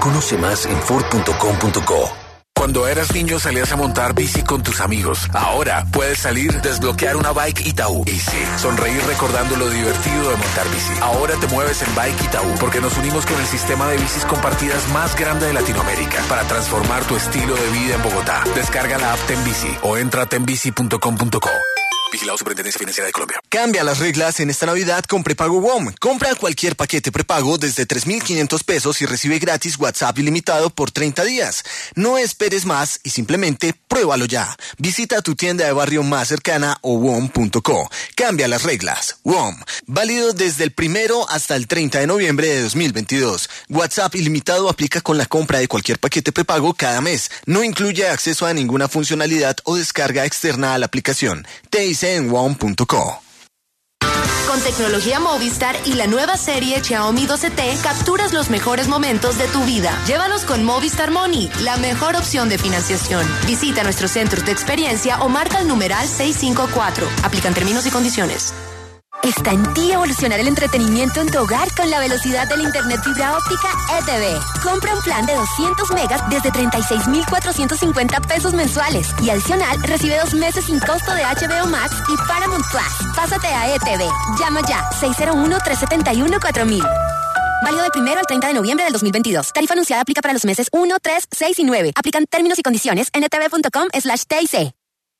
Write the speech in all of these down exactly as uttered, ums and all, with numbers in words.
Conoce más en ford punto com punto co. Cuando eras niño salías a montar bici con tus amigos. Ahora puedes salir, desbloquear una Bike Itaú y sí, sonreír recordando lo divertido de montar bici. Ahora te mueves en Bike Itaú porque nos unimos con el sistema de bicis compartidas más grande de Latinoamérica para transformar tu estilo de vida en Bogotá. Descarga la app Tenbici o entra a tenbici punto com punto co. Vigilado Superintendencia Financiera de Colombia. Cambia las reglas en esta Navidad con Prepago WOM. Compra cualquier paquete prepago desde tres mil quinientos pesos y recibe gratis WhatsApp ilimitado por treinta días. No esperes más y simplemente pruébalo ya. Visita tu tienda de barrio más cercana o wom punto co. Cambia las reglas. WOM. Válido desde el primero hasta el treinta de noviembre de dos mil veintidós. WhatsApp ilimitado aplica con la compra de cualquier paquete prepago cada mes. No incluye acceso a ninguna funcionalidad o descarga externa a la aplicación. Te dice en wom punto co. Con tecnología Movistar y la nueva serie Xiaomi doce T, capturas los mejores momentos de tu vida. Llévalos con Movistar Money, la mejor opción de financiación. Visita nuestros centros de experiencia o marca el numeral seiscientos cincuenta y cuatro. Aplican términos y condiciones. Está en ti evolucionar el entretenimiento en tu hogar con la velocidad del internet fibra óptica E T V. Compra un plan de doscientos megas desde treinta y seis mil cuatrocientos cincuenta pesos mensuales y adicional recibe dos meses sin costo de H B O Max y Paramount Plus. Pásate a E T V. Llama ya seis cero uno, tres siete uno, cuatro mil. Válido del primero al treinta de noviembre del dos mil veintidós. Tarifa anunciada aplica para los meses uno, tres, seis y nueve. Aplican términos y condiciones en etv punto com slash T I C.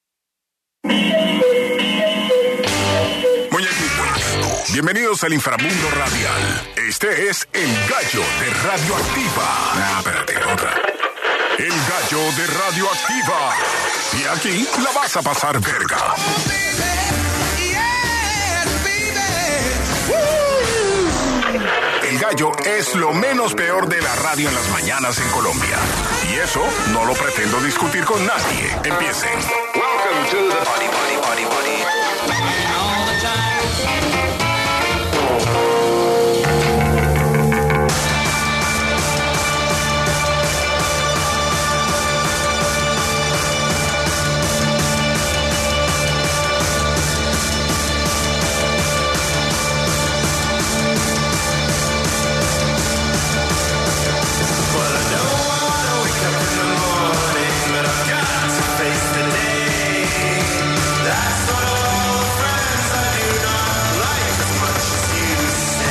Bienvenidos al inframundo radial. Este es El Gallo de Radioactiva. Ah, espérate, otra. El Gallo de Radioactiva. Y aquí la vas a pasar verga. El Gallo es lo menos peor de la radio en las mañanas en Colombia. Y eso no lo pretendo discutir con nadie. Empiecen. Welcome to the Party, Party, Party, Party. All the time. That's what all friends I do not like as much as you say.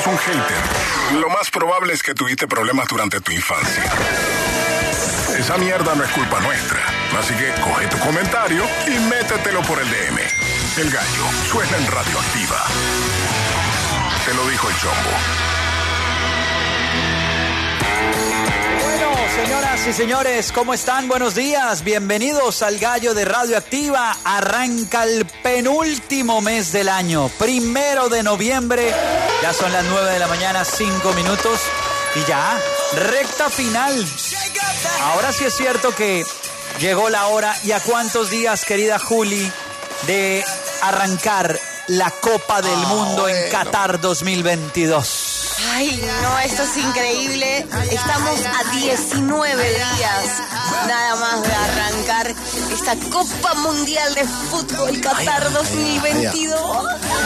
un hater, lo más probable es que tuviste problemas durante tu infancia. Esa mierda no es culpa nuestra. Así que coge tu comentario y métetelo por el D M. El Gallo suena en Radioactiva. Te lo dijo el Chombo. Bueno, señoras y señores, ¿cómo están? Buenos días. Bienvenidos al Gallo de Radioactiva. Arranca el penúltimo mes del año, primero de noviembre. Ya son las nueve de la mañana, cinco minutos. Y ya, recta final. Ahora sí es cierto que llegó la hora. ¿Y a cuántos días, querida Juli, de arrancar la Copa del Mundo en Qatar dos mil veintidós? Ay, no, esto es increíble. Estamos a diecinueve días nada más de arrancar esta Copa Mundial de Fútbol Qatar dos mil veintidós.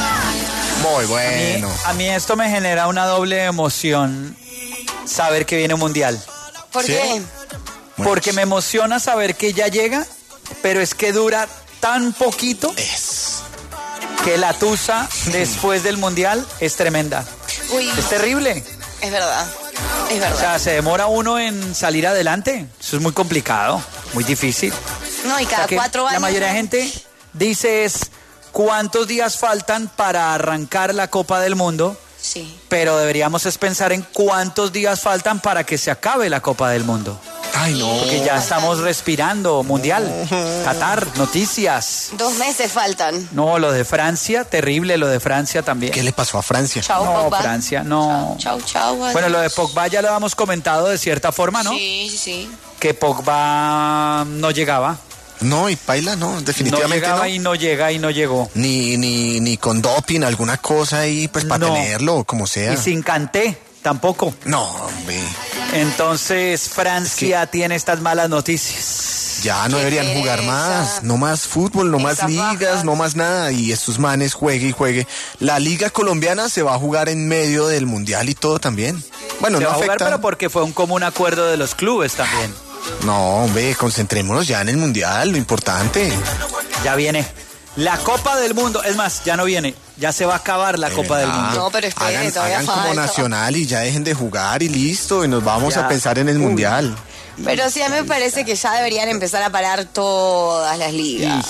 Muy bueno. A mí, a mí esto me genera una doble emoción, saber que viene un Mundial. ¿Por ¿Sí? qué? Porque me emociona saber que ya llega, pero es que dura tan poquito Es. que la tusa después del Mundial es tremenda. Uy, Es terrible. es verdad, es O verdad. sea, se demora uno en salir adelante. Eso es muy complicado, muy difícil. No, y O sea, cada que cuatro años. la mayoría de gente dice es cuántos días faltan para arrancar la Copa del Mundo, Sí. pero deberíamos es pensar en cuántos días faltan para que se acabe la Copa del Mundo. Ay, no. Porque ya estamos respirando Mundial, Qatar, noticias. Dos meses faltan. No, lo de Francia, terrible lo de Francia también. ¿Qué le pasó a Francia? Chau, No, Pogba. Francia, no. Chau, chau. Bueno, lo de Pogba ya lo habíamos comentado de cierta forma, ¿no? Sí, sí, sí. Que Pogba no llegaba. No, y paila, no, No definitivamente llegaba no. y no llega y no llegó. Ni, ni, ni con doping, alguna cosa ahí, pues para No. tenerlo, como sea. Y sin Kanté, tampoco. No, hombre. Entonces Francia tiene estas malas noticias. Ya no Qué deberían jugar pereza. más, no más fútbol, no más Esas ligas, bajas. no más nada. Y estos manes juegue y juegue. La liga colombiana se va a jugar en medio del mundial y todo también. Bueno, Se no va a jugar, afecta. pero porque fue un común acuerdo de los clubes también. No, hombre, concentrémonos ya en el mundial, lo importante. Ya viene la Copa del Mundo. Es más, ya no viene. Ya se va a acabar la De Copa del verdad. Mundo. No, pero espere, hagan, todavía hagan como falta. nacional y ya dejen de jugar y listo. Y nos vamos Ya. a pensar en el Uy. mundial. Pero sí, a mí me parece que ya deberían empezar a parar todas las ligas.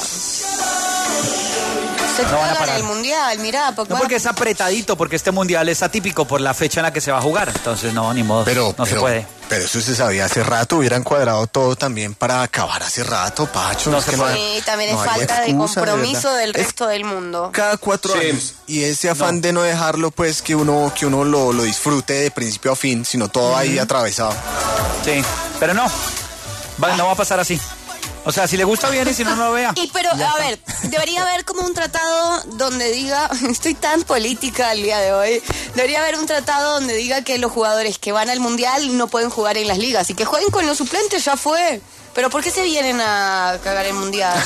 Se No van a juegan parar. el mundial, mirá, Pogba. No porque es apretadito, porque este mundial es atípico por la fecha en la que se va a jugar. Entonces, no, ni modo. Pero, no pero, se puede. pero eso se sabía hace rato. Hubieran cuadrado todo también para acabar hace rato, Pacho. No Es se que puede. Sí, también no es hay falta de excusa, compromiso verdad. del Es resto del mundo. cada cuatro años. Y ese afán No. de no dejarlo, pues, que uno, que uno lo, lo disfrute de principio a fin, sino todo ahí atravesado. Sí, pero no. Va- no va a pasar así. O sea, si le gusta bien y si no, no lo vea. Y pero, a ver, debería haber como un tratado donde diga, estoy tan política el día de hoy, debería haber un tratado donde diga que los jugadores que van al mundial no pueden jugar en las ligas y que jueguen con los suplentes, ya fue. Pero ¿por qué se vienen a cagar el mundial?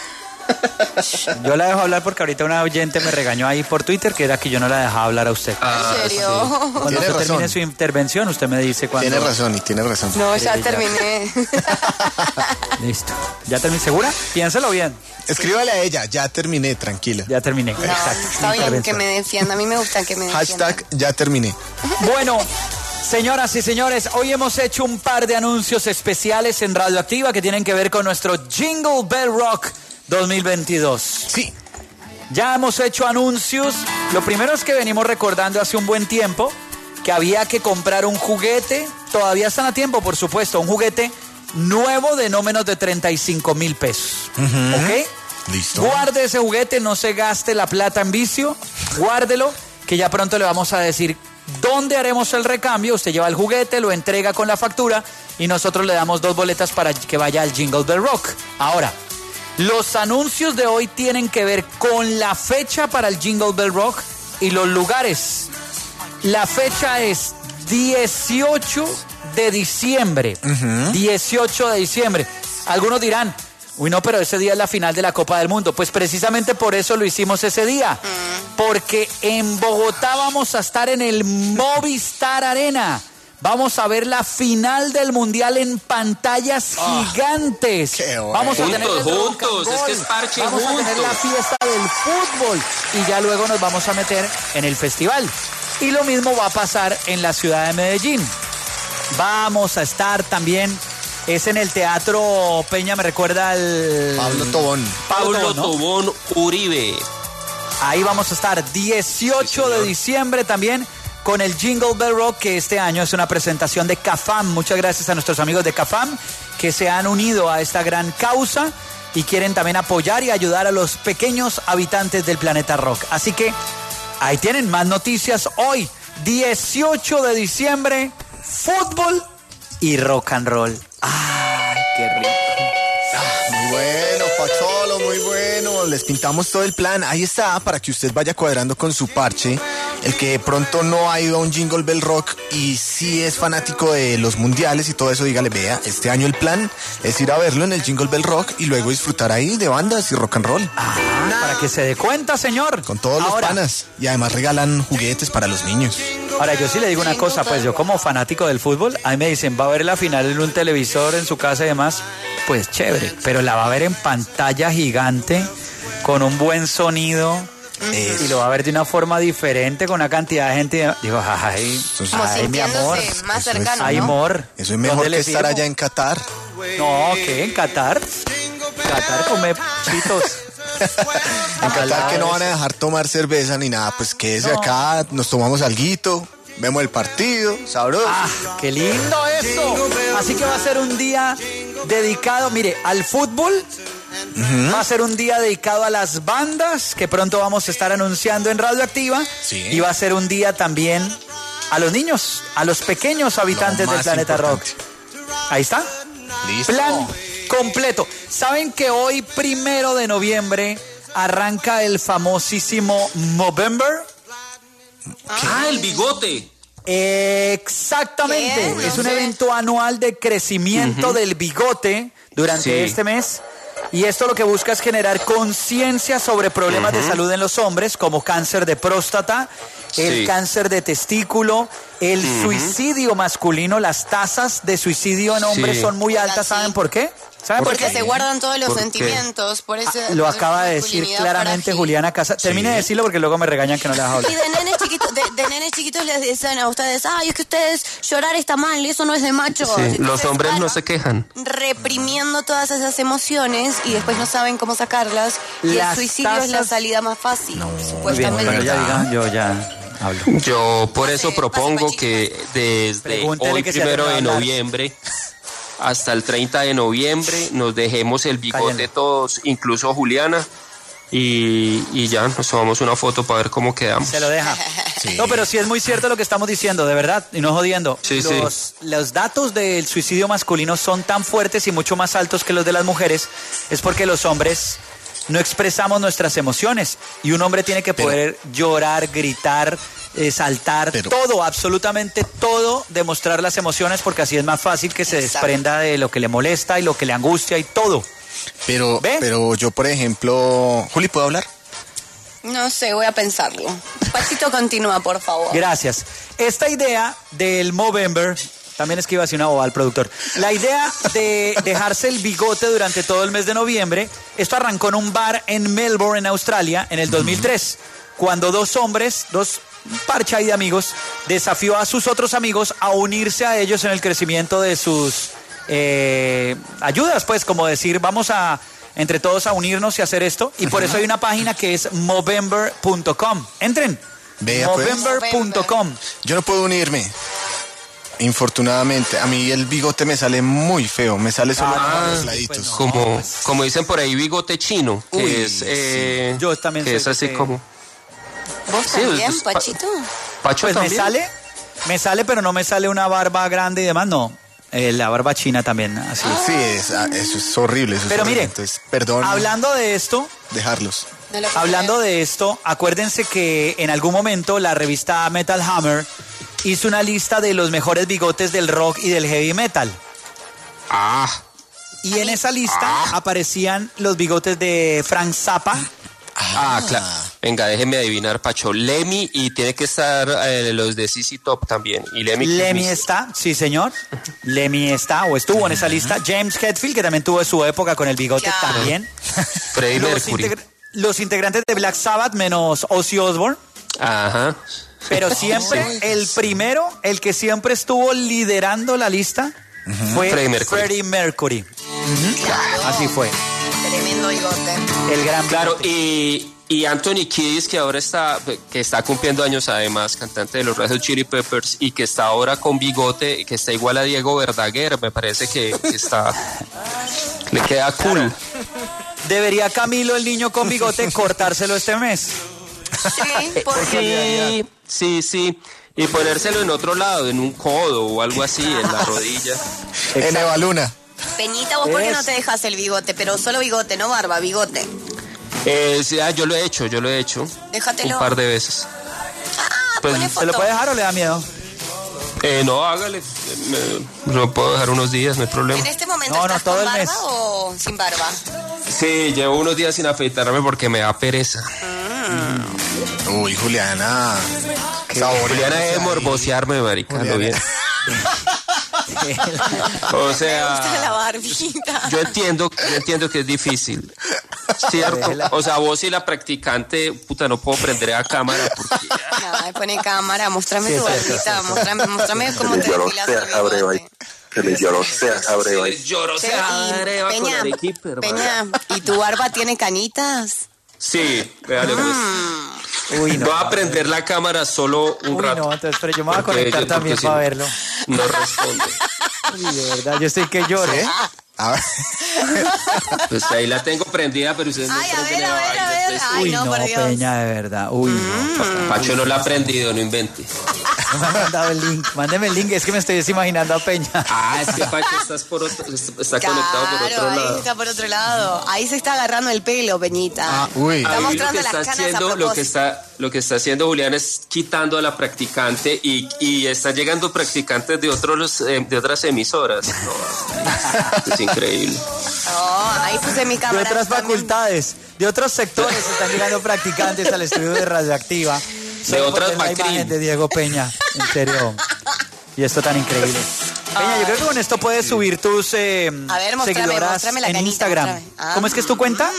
Yo la dejo hablar porque ahorita una oyente me regañó ahí por Twitter que era que yo no la dejaba hablar a usted. ¿En serio? Cuando Tiene usted razón. termine su intervención, usted me dice cuándo. Tiene razón y tiene razón. No, ya Sí, ya. terminé. Listo. ¿Ya terminé? ¿Segura? Piénselo bien. Escríbale a ella, ya terminé, tranquila. Ya terminé. No, Exacto. está bien que Intervención. me defienda. A mí me gusta que me defienda. Hashtag ya terminé. Bueno, señoras y señores, hoy hemos hecho un par de anuncios especiales en Radioactiva que tienen que ver con nuestro Jingle Bell Rock dos mil veintidós. Sí. Ya hemos hecho anuncios. Lo primero es que venimos recordando hace un buen tiempo que había que comprar un juguete. Todavía están a tiempo, por supuesto. Un juguete nuevo de no menos de treinta y cinco mil pesos. ¿Ok? Listo. Guarde ese juguete, no se gaste la plata en vicio. Guárdelo, que ya pronto le vamos a decir dónde haremos el recambio. Usted lleva el juguete, lo entrega con la factura y nosotros le damos dos boletas para que vaya al Jingle Bell Rock. Ahora, los anuncios de hoy tienen que ver con la fecha para el Jingle Bell Rock y los lugares. La fecha es dieciocho de diciembre. dieciocho de diciembre. Algunos dirán, uy no, pero ese día es la final de la Copa del Mundo. Pues precisamente por eso lo hicimos ese día. Porque en Bogotá vamos a estar en el Movistar Arena. Vamos a ver la final del Mundial en pantallas Oh, gigantes. qué bueno. Vamos a tener Juntos, el juntos, rock and es que roll. es parche Vamos a tener juntos. la fiesta del fútbol y ya luego nos vamos a meter en el festival. Y lo mismo va a pasar en la ciudad de Medellín. Vamos a estar también, es en el Teatro Peña, me recuerda al... Pablo Tobón. Pablo Tobón, ¿no? Tobón Uribe. Ahí vamos a estar dieciocho Sí, de diciembre también con el Jingle Bell Rock, que este año es una presentación de CAFAM. Muchas gracias a nuestros amigos de CAFAM que se han unido a esta gran causa y quieren también apoyar y ayudar a los pequeños habitantes del planeta rock. Así que ahí tienen más noticias hoy, dieciocho de diciembre, fútbol y rock and roll. ¡Ay, qué rico! Muy bueno, Pacholo, muy bueno. Les pintamos todo el plan. Ahí está, para que usted vaya cuadrando con su parche. El que de pronto no ha ido a un Jingle Bell Rock y sí es fanático de los mundiales y todo eso, dígale, vea, este año el plan es ir a verlo en el Jingle Bell Rock y luego disfrutar ahí de bandas y rock and roll. Ah, para que se dé cuenta, señor. Con todos Ahora, los panas. Y además regalan juguetes para los niños. Ahora, yo sí le digo una cosa, pues yo como fanático del fútbol, a mí me dicen, va a ver la final en un televisor en su casa y demás, pues chévere, pero la va a ver en pantalla gigante, con un buen sonido, Eso. y lo va a ver de una forma diferente, con una cantidad de gente. Digo, ay, Como ay mi amor, sintiéndose más Eso es- cercano, ay, ¿no? amor. Eso es mejor ¿Dónde que le estar firmo? allá en Qatar. No, ¿qué? ¿En Qatar? Qatar come chitos. En Qatar que no van a dejar tomar cerveza ni nada, pues quédese No. acá, nos tomamos alguito, vemos el partido, sabroso. ¡Ah, qué lindo eso! Así que va a ser un día dedicado, mire, al fútbol. Va a ser un día dedicado a las bandas, que pronto vamos a estar anunciando en Radioactiva. Sí. Y va a ser un día también a los niños, a los pequeños habitantes Lo del más planeta importante. rock. Ahí está. Listo. Plan completo. ¿Saben que hoy, primero de noviembre, arranca el famosísimo Movember? Ah, el bigote. Exactamente. ¿Qué? Es No un sé. evento anual de crecimiento del bigote durante Sí. este mes. Y esto lo que busca es generar conciencia sobre problemas de salud en los hombres, como cáncer de próstata, el Sí. cáncer de testículo, el suicidio masculino. Las tasas de suicidio en hombres Sí. son muy altas. Sí. ¿Saben por qué? ¿Saben por Porque qué? se guardan todos los ¿Por qué? sentimientos, por eso... Lo por acaba esa de decir masculinidad claramente frágil. Juliana Casa. Termine de decirlo porque luego me regañan que no le dejo hablar. Y de nenes chiquitos, de, de nenes chiquitos les dicen a ustedes, ay, es que ustedes llorar está mal y eso no es de macho. Sí, Entonces los hombres van no se quejan. reprimiendo todas esas emociones y después no saben cómo sacarlas. Y Las el suicidio es la tasas- salida más fácil, Muy bien, supuestamente. cuando ya digan, yo ya hablo. Yo por eso Pase, propongo pase, que desde Pregúntele hoy que se ha primero de terminado de hablar. noviembre hasta el treinta de noviembre nos dejemos el bigote Cállale. todos, incluso Juliana, y, y ya nos tomamos una foto para ver cómo quedamos. Se lo deja. Sí. No, pero sí es muy cierto lo que estamos diciendo, de verdad, y no jodiendo. Sí, los, sí. los datos del suicidio masculino son tan fuertes y mucho más altos que los de las mujeres, es porque los hombres no expresamos nuestras emociones. Y un hombre tiene que Pero- poder llorar, gritar, eh, saltar, Pero- todo, absolutamente todo, demostrar las emociones, porque así es más fácil que se Exacto. desprenda de lo que le molesta y lo que le angustia y todo. Pero, ¿Ve? pero yo, por ejemplo, Juli, ¿puedo hablar? No sé, voy a pensarlo. Pachito, continúa, por favor. Gracias. Esta idea del Movember, también es que iba a decir una boba al productor. La idea de dejarse el bigote durante todo el mes de noviembre, esto arrancó en un bar en Melbourne, en Australia, en el dos mil tres, cuando dos hombres, dos parcha ahí de amigos, desafió a sus otros amigos a unirse a ellos en el crecimiento de sus eh, ayudas, pues, como decir, vamos a entre todos a unirnos y hacer esto. Y por eso hay una página que es movember punto com. Entren. Vea, pues. movember punto com. Yo no puedo unirme. Infortunadamente, a mí el bigote me sale muy feo, me sale solo Ah, por los laditos. pues no. Como, como dicen por ahí, bigote chino, que Uy, es, eh, Yo también que soy es así de- como... ¿Vos Sí, también, es- pa- Pachito? Pacho Pues me también. sale, me sale, pero no me sale una barba grande y demás, no. Eh, la barba china también, así. Sí, es, ah, eso es horrible. Eso es Pero horrible. mire, Entonces, perdón, hablando de esto, dejarlos. No lo puedo hablando creer. de esto, acuérdense que en algún momento la revista Metal Hammer hizo una lista de los mejores bigotes del rock y del heavy metal. Ah, Y en esa lista aparecían los bigotes de Frank Zappa. ah, claro. Venga, déjeme adivinar, Pacho. Lemmy, y tiene que estar eh, los de C C Top también. Y Lemmy, Lemmy Kilmister. está, sí señor. Lemmy está o estuvo en esa lista. James Hetfield, que también tuvo su época con el bigote Claro. también. Freddie Los, Mercury. integra- los integrantes de Black Sabbath menos Ozzy Osbourne. Ajá. Pero siempre, el primero, el que siempre estuvo liderando la lista, uh-huh. fue Freddie Mercury. Freddie Mercury. Uh-huh. Claro. Así fue. Tremendo bigote. El gran Claro, bigote. y, y Anthony Kiedis, que ahora está, que está cumpliendo años además, cantante de los Red Hot Chili Peppers, y que está ahora con bigote, que está igual a Diego Verdaguer, me parece que, que está, le queda cool. Debería Camilo, el niño con bigote, cortárselo este mes. Sí, ¿por Sí, sí, sí. Y ponérselo en otro lado, en un codo o algo así, en la rodilla. En Eva Luna. Peñita, ¿vos por qué no te dejas el bigote? Pero solo bigote, no barba, bigote. Eh, sí, ah, yo lo he hecho, yo lo he hecho. Déjatelo. Un par de veces. Ah, Pues, pone ¿Se foto. lo puede dejar o le da miedo? Eh, no, hágale. Me, lo puedo dejar unos días, no hay problema. ¿En este momento No, no, estás todo con el barba mes. o sin barba? Sí, llevo unos días sin afeitarme porque me da pereza. Uy, Juliana. Juliana es morbosearme, marica, lo bien. O Me gusta la sea, barbita. yo entiendo, yo entiendo que es difícil, ¿cierto? O sea, vos y la practicante, puta, no puedo prender a cámara porque... No, me pone cámara, mostrame Sí, tu sí, barbita, mostrame, mostrame cómo te Yo lo depilas sé, el Abreva. bigote. Se le dio lo sé, Abreva. Lloro, Sí, y Peña, Peña, ¿y tu barba tiene canitas? Sí, véale pues. Uy, no. Voy a prender la cámara solo un Uy, rato. no, entonces, pero yo me voy a Porque conectar yo- también porque si para no- verlo. No responde. Uy, de verdad, yo estoy que lloro. ¿Sí? A ver. Pues ahí la tengo prendida, pero ustedes no Ay, a prenden ver, a la ver, vaina, a ver. entonces- Ay, Uy, no, no, por Dios. Peña, de verdad. Uy, no. Pacho no la ha prendido, no invente. No me han mandado el link. Mándeme el link, es que me estoy imaginando a Peña. Ah, es que Pacho estás por otro, está conectado por otro Claro, ahí lado. está por otro lado. Ahí se está agarrando el pelo, Peñita. Ah, uy. Está Ahí lo mostrando que las está canas a haciendo, lo que propósito. está, lo que está haciendo Julián es quitando a la practicante y, y están llegando practicantes de otros, eh, de otras emisoras. No, es increíble. Oh, ahí puse mi De cámara. otras también. facultades, de otros sectores están llegando practicantes al estudio de Radioactiva. Solo por otras ver la Macrin. imagen de Diego Peña, en serio. Y esto tan increíble. Peña, yo creo que con esto puedes subir tus eh, A ver, mostrame, seguidoras mostrame la en canita, Instagram. mostrame. Ah. ¿Cómo es que es tu cuenta?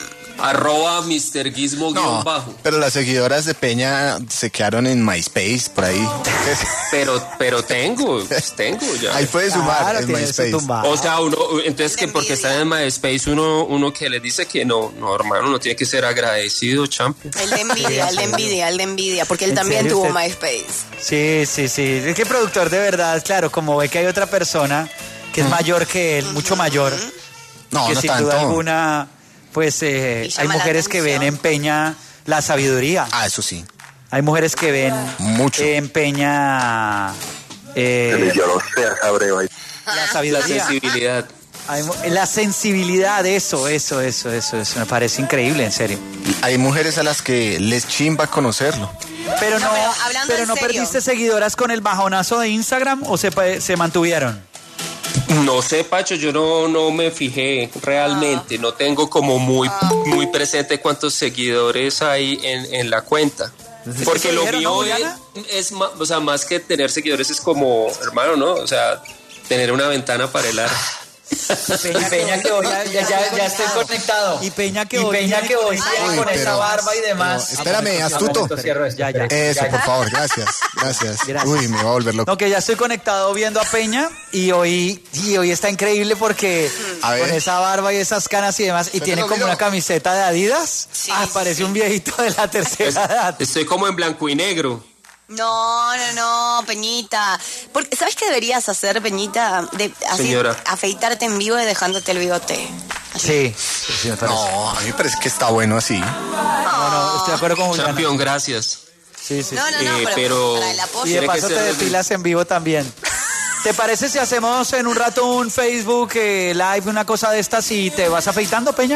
Arroba mister Gizmo guión No, bajo. pero las seguidoras de Peña se quedaron en MySpace, por ahí. Pero, pero tengo, pues tengo ya. Ahí puedes sumar Claro, en tiene su MySpace. tumba. O sea, uno, entonces que Qué porque envidia. están en MySpace, uno, uno que les dice que no, no, hermano, uno tiene que ser agradecido, champion. El de envidia, el de envidia, el de envidia, porque él ¿En también serio tuvo usted? MySpace. Sí, sí, sí. Es que productor de verdad, claro, como ve que hay otra persona que es mayor que él, mucho mayor, No, que no sin tanto. duda alguna, pues eh, Y llama hay la mujeres que ven atención. en Peña la sabiduría. Ah, eso sí. Hay mujeres que ven Mucho. en Peña eh, Se le dio lo sé, Abreva. la La sabiduría. sensibilidad. Hay mu- la sensibilidad, eso, eso, eso, eso, eso. Me parece increíble, en serio. Hay mujeres a las que les chimba conocerlo. Pero no, No, pero hablando pero en no serio. perdiste seguidoras con el bajonazo de Instagram o se, pa- se mantuvieron. No sé, Pacho, yo no, no me fijé realmente, no tengo como muy, muy presente cuántos seguidores hay en, en la cuenta. Porque ¿Eso lo dijeron, no, mío Juliana? es, es ma- o sea, más que tener seguidores es como, hermano, ¿no? O sea, tener una ventana para el ar. Peña, Peña que hoy ya, ya, ya, ya estoy conectado. Y Peña que hoy, Peña que hoy Uy, con pero- esa barba y demás. pero espérame, astuto. Ya, ya. Eso, por favor, gracias. Gracias. Gracias. Uy, me va a volver loco. No, que ya estoy conectado viendo a Peña y hoy, y hoy está increíble porque A ver. con esa barba y esas canas y demás, y Se tiene me como olvidó. una camiseta de Adidas. Sí, ah, parece sí. un viejito de la tercera edad. Estoy como en blanco y negro. No, no, no, Peñita. Porque, ¿sabes qué deberías hacer, Peñita? De, así, Señora. afeitarte en vivo y dejándote el bigote. Sí, sí, sí, me parece. No, a mí me parece que está bueno así. No, no, estoy de acuerdo con Juliana. Champion, gracias. Sí, sí. No, no, no, Eh, pero, pero- para el apoyo. Y de Tiene que paso te ser- depilas en vivo también. ¿Te parece si hacemos en un rato un Facebook eh, Live, una cosa de estas y te vas afeitando, Peña?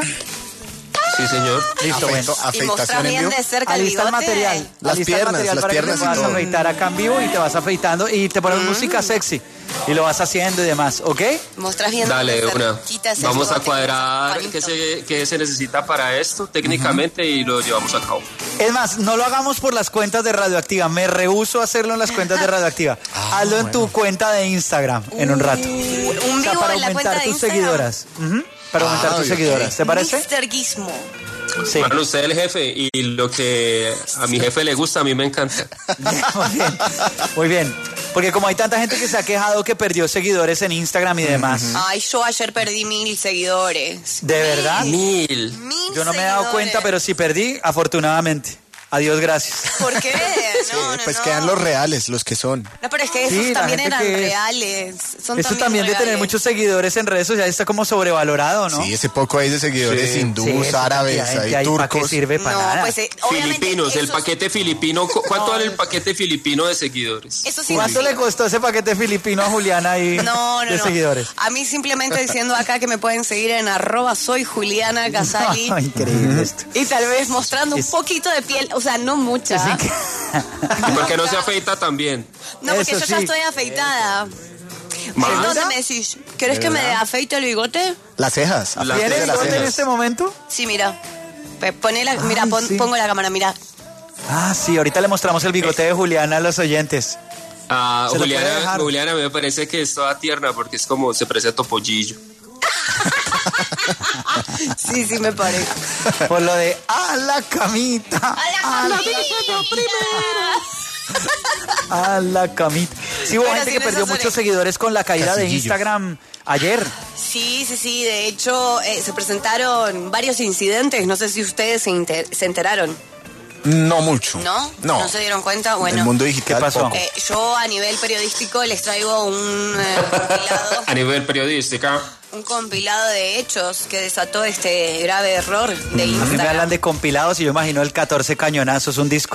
Sí, señor. Listo, Afeito- bueno. Y afeitación mostrar en bien vivo. de cerca el Alista el bigote. material. Las Alista el piernas, material las para piernas que te y vas a todo. afeitar acá en vivo y te vas afeitando y te pones música sexy y lo vas haciendo y demás, ¿ok? Mostras bien Dale, de una. cerquita ese Vamos a bigote, cuadrar Juanito. qué se, qué se necesita para esto técnicamente y lo llevamos a cabo. Es más, no lo hagamos por las cuentas de Radioactiva. Me rehúso a hacerlo en las cuentas de Radioactiva. Hazlo en tu cuenta de Instagram en un rato. Uh, un O sea, vivo para en la aumentar cuenta de tus Instagram. seguidoras. Ujú, para aumentar Ah, tus ok. seguidoras. ¿Te parece? mister Gizmo. Sí. Bueno, usted es el jefe y lo que a mi jefe le gusta, a mí me encanta. Muy bien, muy bien. Porque como hay tanta gente que se ha quejado que perdió seguidores en Instagram y demás. Ay, yo ayer perdí mil seguidores. ¿De verdad? Mil. Mil Yo no me he dado cuenta, pero sí perdí, afortunadamente. Adiós, gracias. ¿Por qué? Sí, No, no, pues no. quedan los reales, los que son. No, pero es que esos Sí, la también gente eran que es- reales. Son Eso también de reales. tener muchos seguidores en redes sociales está como sobrevalorado, ¿no? Sí, ese poco hay de seguidores Sí. hindús, Sí, esa árabes, cantidad de gente hay ahí, ¿para qué turcos. sirve para No, nada? pues eh, obviamente Filipinos, el esos- paquete filipino. ¿cu- ¿Cuánto No. vale el paquete filipino de seguidores? Eso sí. ¿Cuánto le costó ese paquete filipino a Juliana y No, no, de no. seguidores? A mí simplemente diciendo acá que me pueden seguir en arroba soy Juliana Casali. No, increíble esto. Y tal vez mostrando Es- un poquito de piel, o sea, no mucha. Sí, que- ¿Y por qué no se afeita también? No, porque Eso yo ya sí. estoy afeitada. ¿Más? Entonces me decís, ¿querés que me afeite el bigote? Las cejas. La- afeite ¿Tienes de las bigote en cejas. este momento? Sí, mira. Pe- Poné la, mira, Ay, pon- sí. pongo la cámara, mira. Ah, sí, ahorita le mostramos el bigote de Juliana a los oyentes. Ah, Se lo puede Juliana, dejar. Juliana me parece que es toda tierna porque es como se parece a Topollillo. Sí, sí, me parece. Por lo de a la camita. ¡A la A la camita. Sí, hubo Bueno, gente sí, que en perdió esas muchos orejas. seguidores con la caída de Casillillo. Instagram ayer. Sí, sí, sí. De hecho, eh, se presentaron varios incidentes. No sé si ustedes se, inter- se enteraron. No mucho. ¿No? No. ¿No se dieron cuenta? Bueno. El mundo digital. ¿Qué pasó? poco. Eh, yo a nivel periodístico les traigo un eh, compilado, A nivel periodístico. un compilado de hechos que desató este grave error de A mí me Instagram. hablan de compilados y yo imagino el catorce cañonazos, un disco.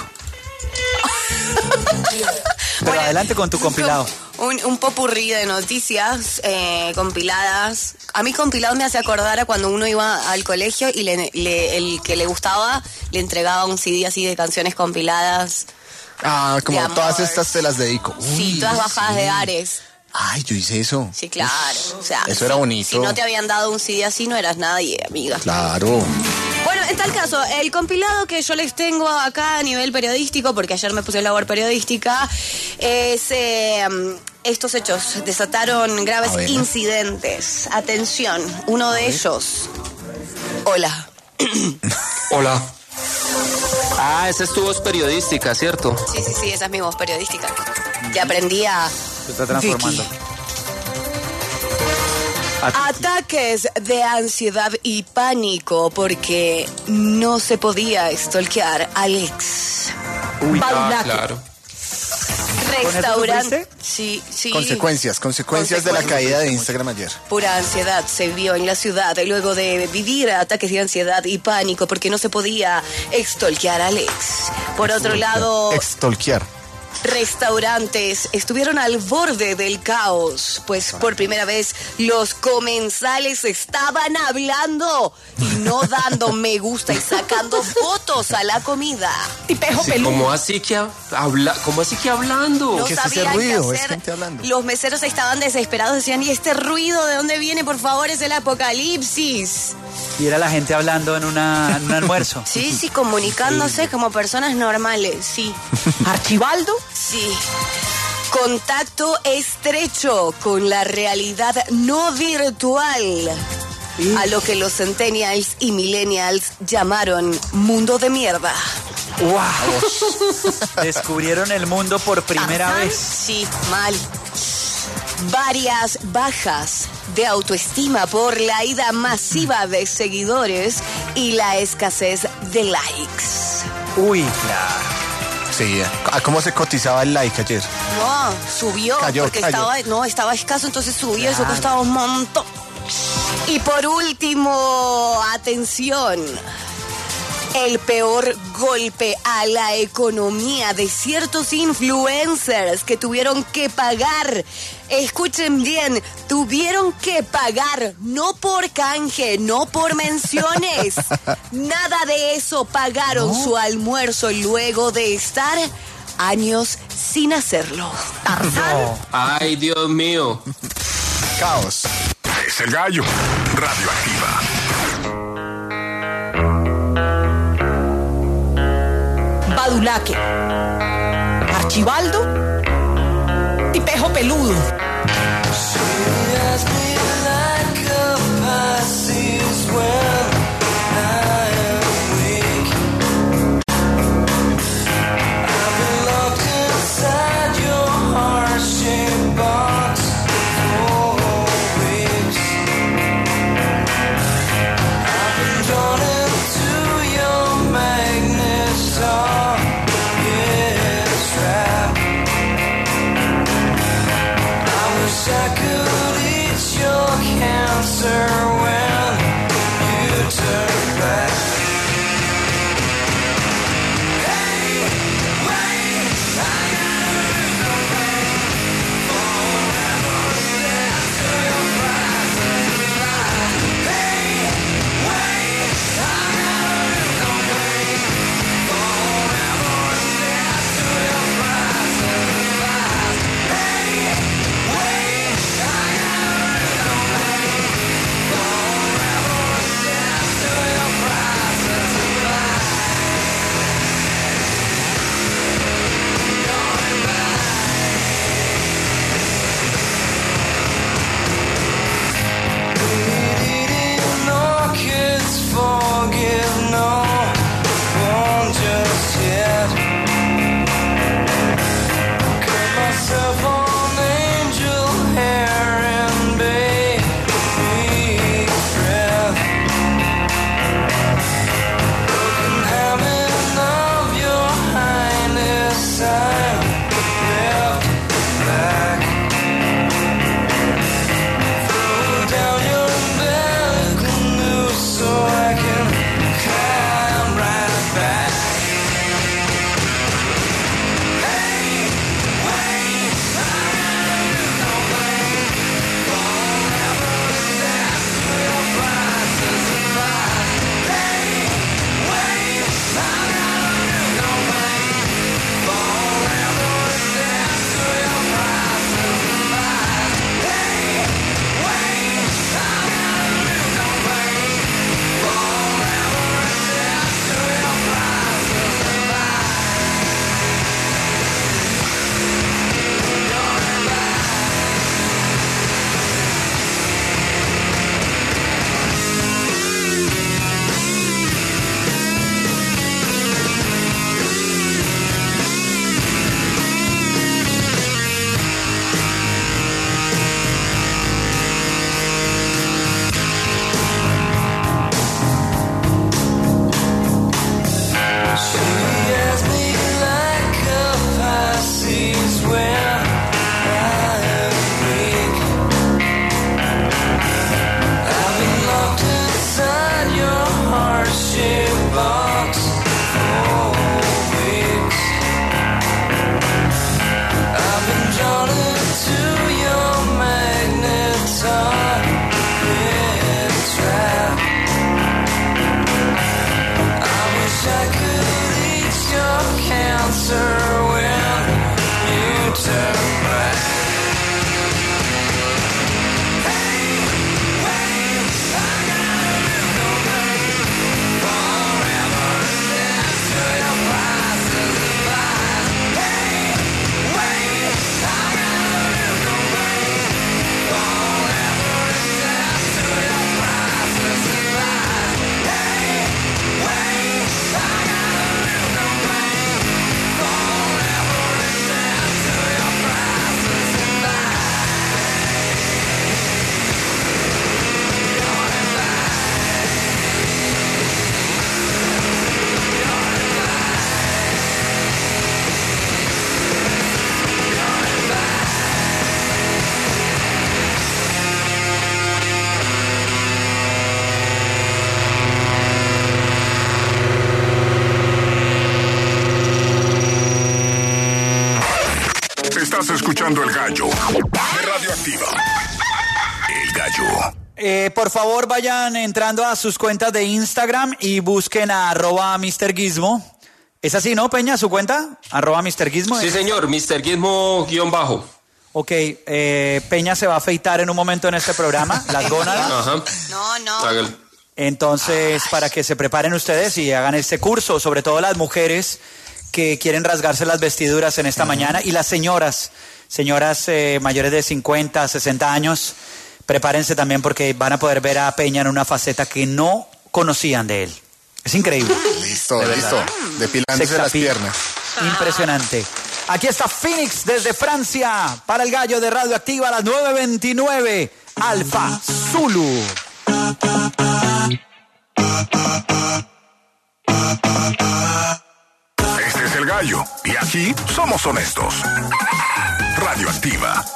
Pero Bueno, adelante con tu compilado. Un, un popurrí de noticias eh, compiladas. A mí compilado me hace acordar a cuando uno iba al colegio y le- le- el que le gustaba le entregaba un C D así de canciones compiladas. Ah, como de amor. todas estas te las dedico. Sí, Uy, todas bajadas sí. de Ares. Ay, yo hice eso. Sí, claro. O sea, Eso era si- bonito. Si no te habían dado un C D así, no eras nadie, amiga. Claro. Bueno, en tal caso, el compilado que yo les tengo acá a nivel periodístico, porque ayer me puse labor periodística, es eh, estos hechos desataron graves A ver. incidentes. Atención, uno de ellos. Hola. Hola. Ah, esa es tu voz periodística, ¿cierto? Sí, sí, sí, esa es mi voz periodística. Que aprendí a... Se está transformando. Vicky. Ataques de ansiedad y pánico porque no se podía stalkear a Alex. Uy, Ah, Badulaque. claro. Restaurante. sufriste? Sí, sí. Consecuencias, consecuencias de la Consecuencias. caída de Instagram ayer. Pura ansiedad se vio en la ciudad luego de vivir ataques de ansiedad y pánico porque no se podía extolquear a Alex. Por otro lado, Extolquear. restaurantes estuvieron al borde del caos, pues por primera vez los comensales estaban hablando y no dando me gusta y sacando fotos a la comida. Tipejo Sí, ¿Cómo así que ha- habla, cómo así que hablando? No ¿Qué es ese sabían qué ruido? Es hacer. gente hablando. Los meseros estaban desesperados, decían, ¿y este ruido de dónde viene? Por favor, es el apocalipsis. Y era la gente hablando en, una, en un almuerzo. Sí, sí, comunicándose como personas normales, sí. ¿Archibaldo? Sí. Contacto estrecho con la realidad no virtual. A lo que los centennials y millennials llamaron mundo de mierda. ¡Wow! Descubrieron el mundo por primera Ajá, vez. Sí, mal. Varias bajas de autoestima por la ida masiva de seguidores y la escasez de likes. Uy, claro. Sí. ¿A cómo se cotizaba el like ayer? No, subió Cayó, porque cayó. estaba, no, estaba escaso, entonces subió, eso costaba un montón. Y por último, atención. El peor golpe a la economía de ciertos influencers que tuvieron que pagar. Escuchen bien, tuvieron que pagar, no por canje, no por menciones. Nada de eso, pagaron su almuerzo luego de estar años sin hacerlo. Tarzán. Ay, Dios mío. Caos. Es el gallo. Radioactiva. Badulaque. Archibaldo. Tipejo peludo. escuchando El Gallo de Radioactiva. El Gallo. Eh, por favor, vayan entrando a sus cuentas de Instagram y busquen a arroba mister Gizmo. ¿Es así, no, Peña, su cuenta? Arroba mister Gizmo. Sí, señor, mister Gizmo guión bajo. Ok, eh, Peña se va a afeitar en un momento en este programa, las gónadas. Ajá. No, no. Hágale. Entonces, para que se preparen ustedes y hagan este curso, sobre todo las mujeres que quieren rasgarse las vestiduras en esta uh-huh. mañana, y las señoras, señoras eh, mayores de cincuenta, sesenta años, prepárense también porque van a poder ver a Peña en una faceta que no conocían de él. Es increíble. Listo, de listo. Depilándose las piernas. Impresionante. Aquí está Phoenix desde Francia para el Gallo de Radioactiva a las nueve veintinueve. Alfa Zulu. Este es El Gallo y aquí somos honestos. Radioactiva.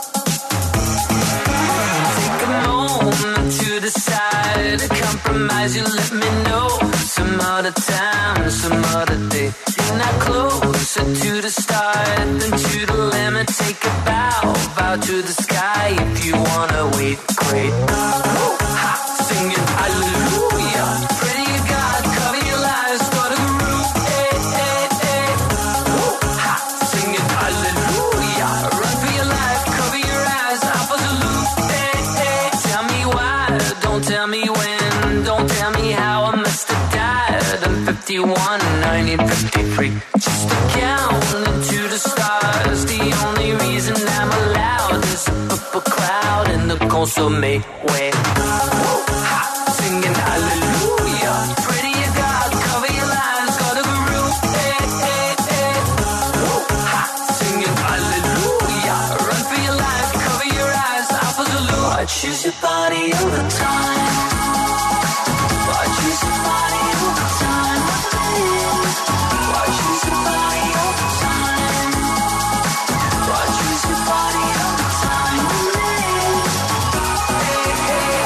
To decide, compromise, you let me know. Some other time, some other day. You're not closer to the start than to the limit. Take a bow, bow to the sky. If you wanna wait, great. Ha, singing hallelujah. Pray to God, cover your lives, go to the roof. Hey, hey, hey. Ha, singing hallelujah. Run for your life, cover your eyes. I was a loop. Hey, hey. Tell me why. Don't tell me when, don't tell me how I must have died. I'm fifty-one, nineteen fifty-three. Just a count into the stars. The only reason I'm allowed is a purple crowd in the consomme way. Ha, singing hallelujah. Pray to your God, cover your lives, go to the roof. Hey, hey, hey. Ha, singing hallelujah. Run for your life, cover your eyes, absolute. I choose your body all the time. I choose your body all the time. I choose your body all the time. I choose your body all the time. Hey, hey,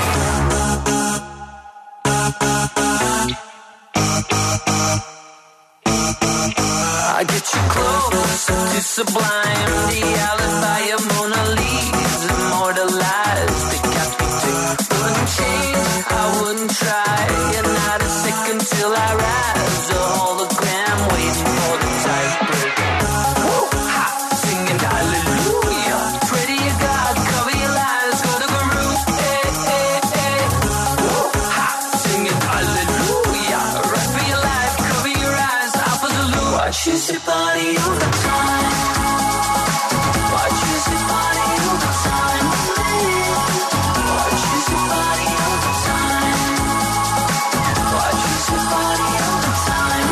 hey. I get you close to sublime. The alibi of Mona Lisa, immortalized, decapitated. Wouldn't change, I wouldn't try. You're not a second till I rise. A hologram waiting for the tiebreaker. Ha, singing hallelujah. Pray to your God, cover your lies, go to the roof. Hey, hey, hey. Ha, singing hallelujah. Run for your life, cover your eyes, absolute. I choose your body all the time. I choose your body all the time. I choose your body all the time. I choose your body all the time.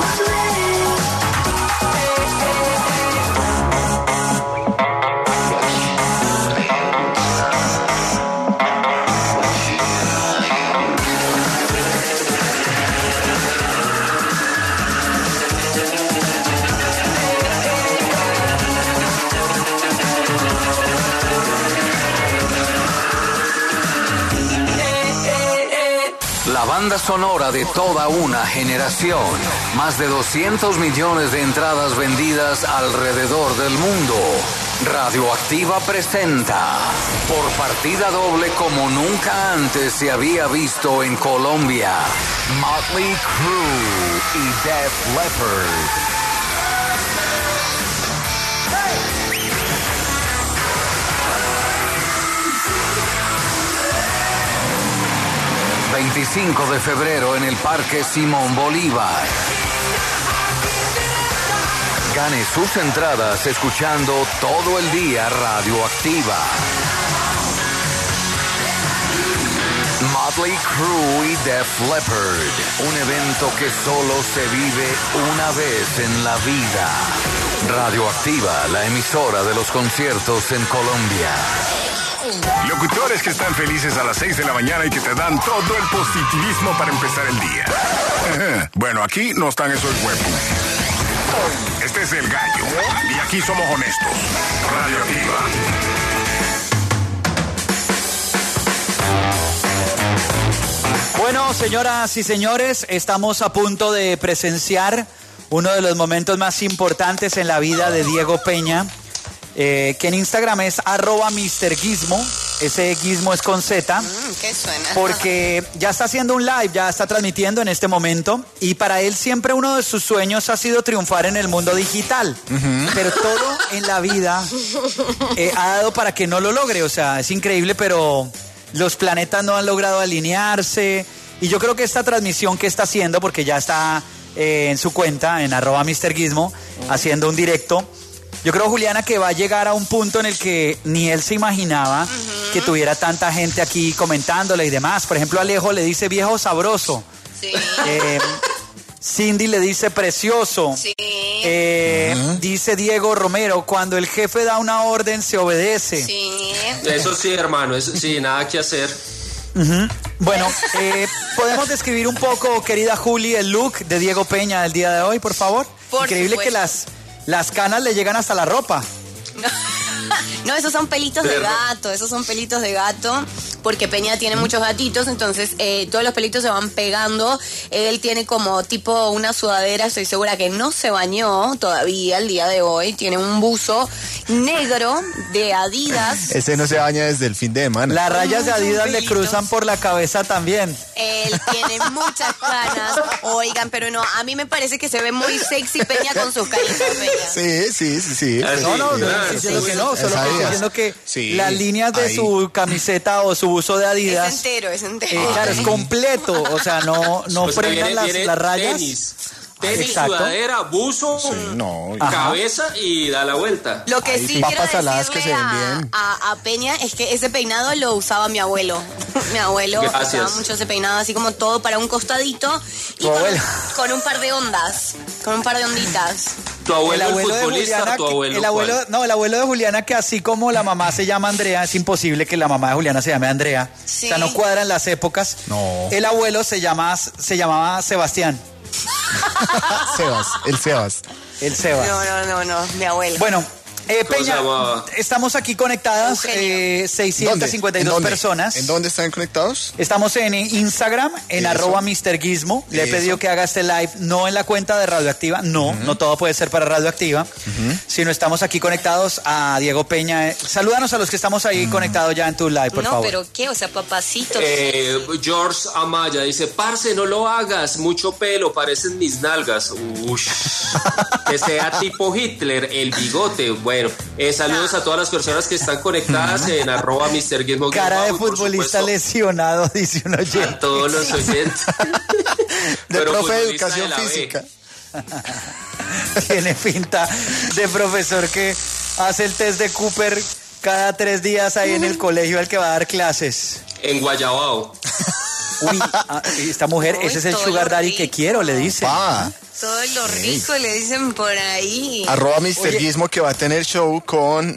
Hey, hey, La banda sonora de toda una generación. Más de doscientos millones de entradas vendidas alrededor del mundo. Radioactiva presenta, por partida doble como nunca antes se había visto en Colombia, Motley Crue y Def Leppard. veinticinco de febrero en el Parque Simón Bolívar. Gane sus entradas escuchando todo el día Radioactiva. Motley Crue y Def Leppard, un evento que solo se vive una vez en la vida. Radioactiva, la emisora de los conciertos en Colombia. Locutores que están felices a las seis de la mañana y que te dan todo el positivismo para empezar el día. Bueno, aquí no están esos huevos. Este es El Gallo y aquí somos honestos. Radioactiva. Bueno, señoras y señores, estamos a punto de presenciar uno de los momentos más importantes en la vida de Diego Peña. eh, que en Instagram es arroba mister Gizmo. Ese Gizmo es con Z. Mm, ¿Qué suena? Porque ya está haciendo un live, ya está transmitiendo en este momento. Y para él siempre uno de sus sueños ha sido triunfar en el mundo digital. Uh-huh. Pero todo en la vida eh, ha dado para que no lo logre. O sea, es increíble, pero los planetas no han logrado alinearse. Y yo creo que esta transmisión que está haciendo, porque ya está eh, en su cuenta, en arroba mister Gizmo, uh-huh, haciendo un directo. Yo creo, Juliana, que va a llegar a un punto en el que ni él se imaginaba uh-huh. que tuviera tanta gente aquí comentándole y demás. Por ejemplo, Alejo le dice viejo sabroso. Sí. Eh, Cindy le dice precioso. Sí. Eh, uh-huh. Dice Diego Romero, cuando el jefe da una orden se obedece. Sí. Eso sí, hermano, eso sí, nada que hacer. Uh-huh. Bueno, eh, ¿podemos describir un poco, querida Juli, el look de Diego Peña del día de hoy, por favor? Por Increíble supuesto. que las... Las canas le llegan hasta la ropa. No, no, esos son pelitos de gato, esos son pelitos de gato, porque Peña tiene muchos gatitos, entonces eh, todos los pelitos se van pegando. Él tiene como tipo una sudadera, estoy segura que no se bañó todavía el día de hoy. Tiene un buzo negro de Adidas. Ese no se baña desde el fin de semana. Las rayas de Adidas le cruzan por la cabeza también. Él tiene muchas canas. Oigan, pero no, a mí me parece que se ve muy sexy Peña con sus canitas, Peña. Sí, sí, sí, sí. No, no, no estoy diciendo que no, solo estoy diciendo que sí, las líneas de ahí. Su camiseta o su buzo de Adidas. Es entero, es entero. Eh, claro, es completo, o sea, no, no O sea, frenan viene- las, viene las rayas. Tenis, tenis, Exacto. sudadera, buzo, No, cabeza y da la vuelta. Lo que Hay sí papas quiero saladas que decirle se ven a, bien. a- a Peña es que ese peinado lo usaba mi abuelo. Mi abuelo Gracias. usaba mucho ese peinado, así como todo para un costadito y Tu con, abuelo. con un par de ondas, con un par de onditas. Tu abuelo, El el, abuelo de futbolista, Juliana, tu abuelo, el abuelo, ¿cuál? no, el abuelo de Juliana, que así como la mamá se llama Andrea, es imposible que la mamá de Juliana se llame Andrea. Sí. O sea, no cuadran las épocas. No. El abuelo se llama, se llamaba Sebastián, Sebas, el Sebas. el Sebas. No, no, no, no, mi abuelo. Bueno, eh, ¿Cómo Peña, se llamaba? estamos aquí conectadas, Eugenio. eh, seiscientas cincuenta y ¿En dos dónde? personas. ¿En dónde están conectados? Estamos en Instagram, en Eso. arroba mister Gizmo. Le he Eso. pedido que haga este live, no en la cuenta de Radioactiva, no, no todo puede ser para Radioactiva, sino estamos aquí conectados a Diego Peña. Eh, Salúdanos a los que estamos ahí conectados ya en tu live, por no, favor. pero ¿qué? O sea, papacito. Eh, George Amaya dice, parce, no lo hagas, mucho pelo, parecen mis nalgas. Ush. Que sea tipo Hitler, el bigote. Bueno, eh, saludos a todas las personas que están conectadas en arroba mister Gizmo. Cara de Y, por futbolista supuesto, lesionado, dice un oyente. a todos los oyentes. De Pero profe de futbolista educación de la B. física. Tiene pinta de profesor que hace el test de Cooper cada tres días ahí en el colegio al que va a dar clases. En Guayabao. Uy, ah, esta mujer, Uy, ese es el todo sugar lo daddy que rico. quiero, le dice. Pa. Todo lo rico le dicen por ahí. Arroba mister Oye. Gizmo, que va a tener show con...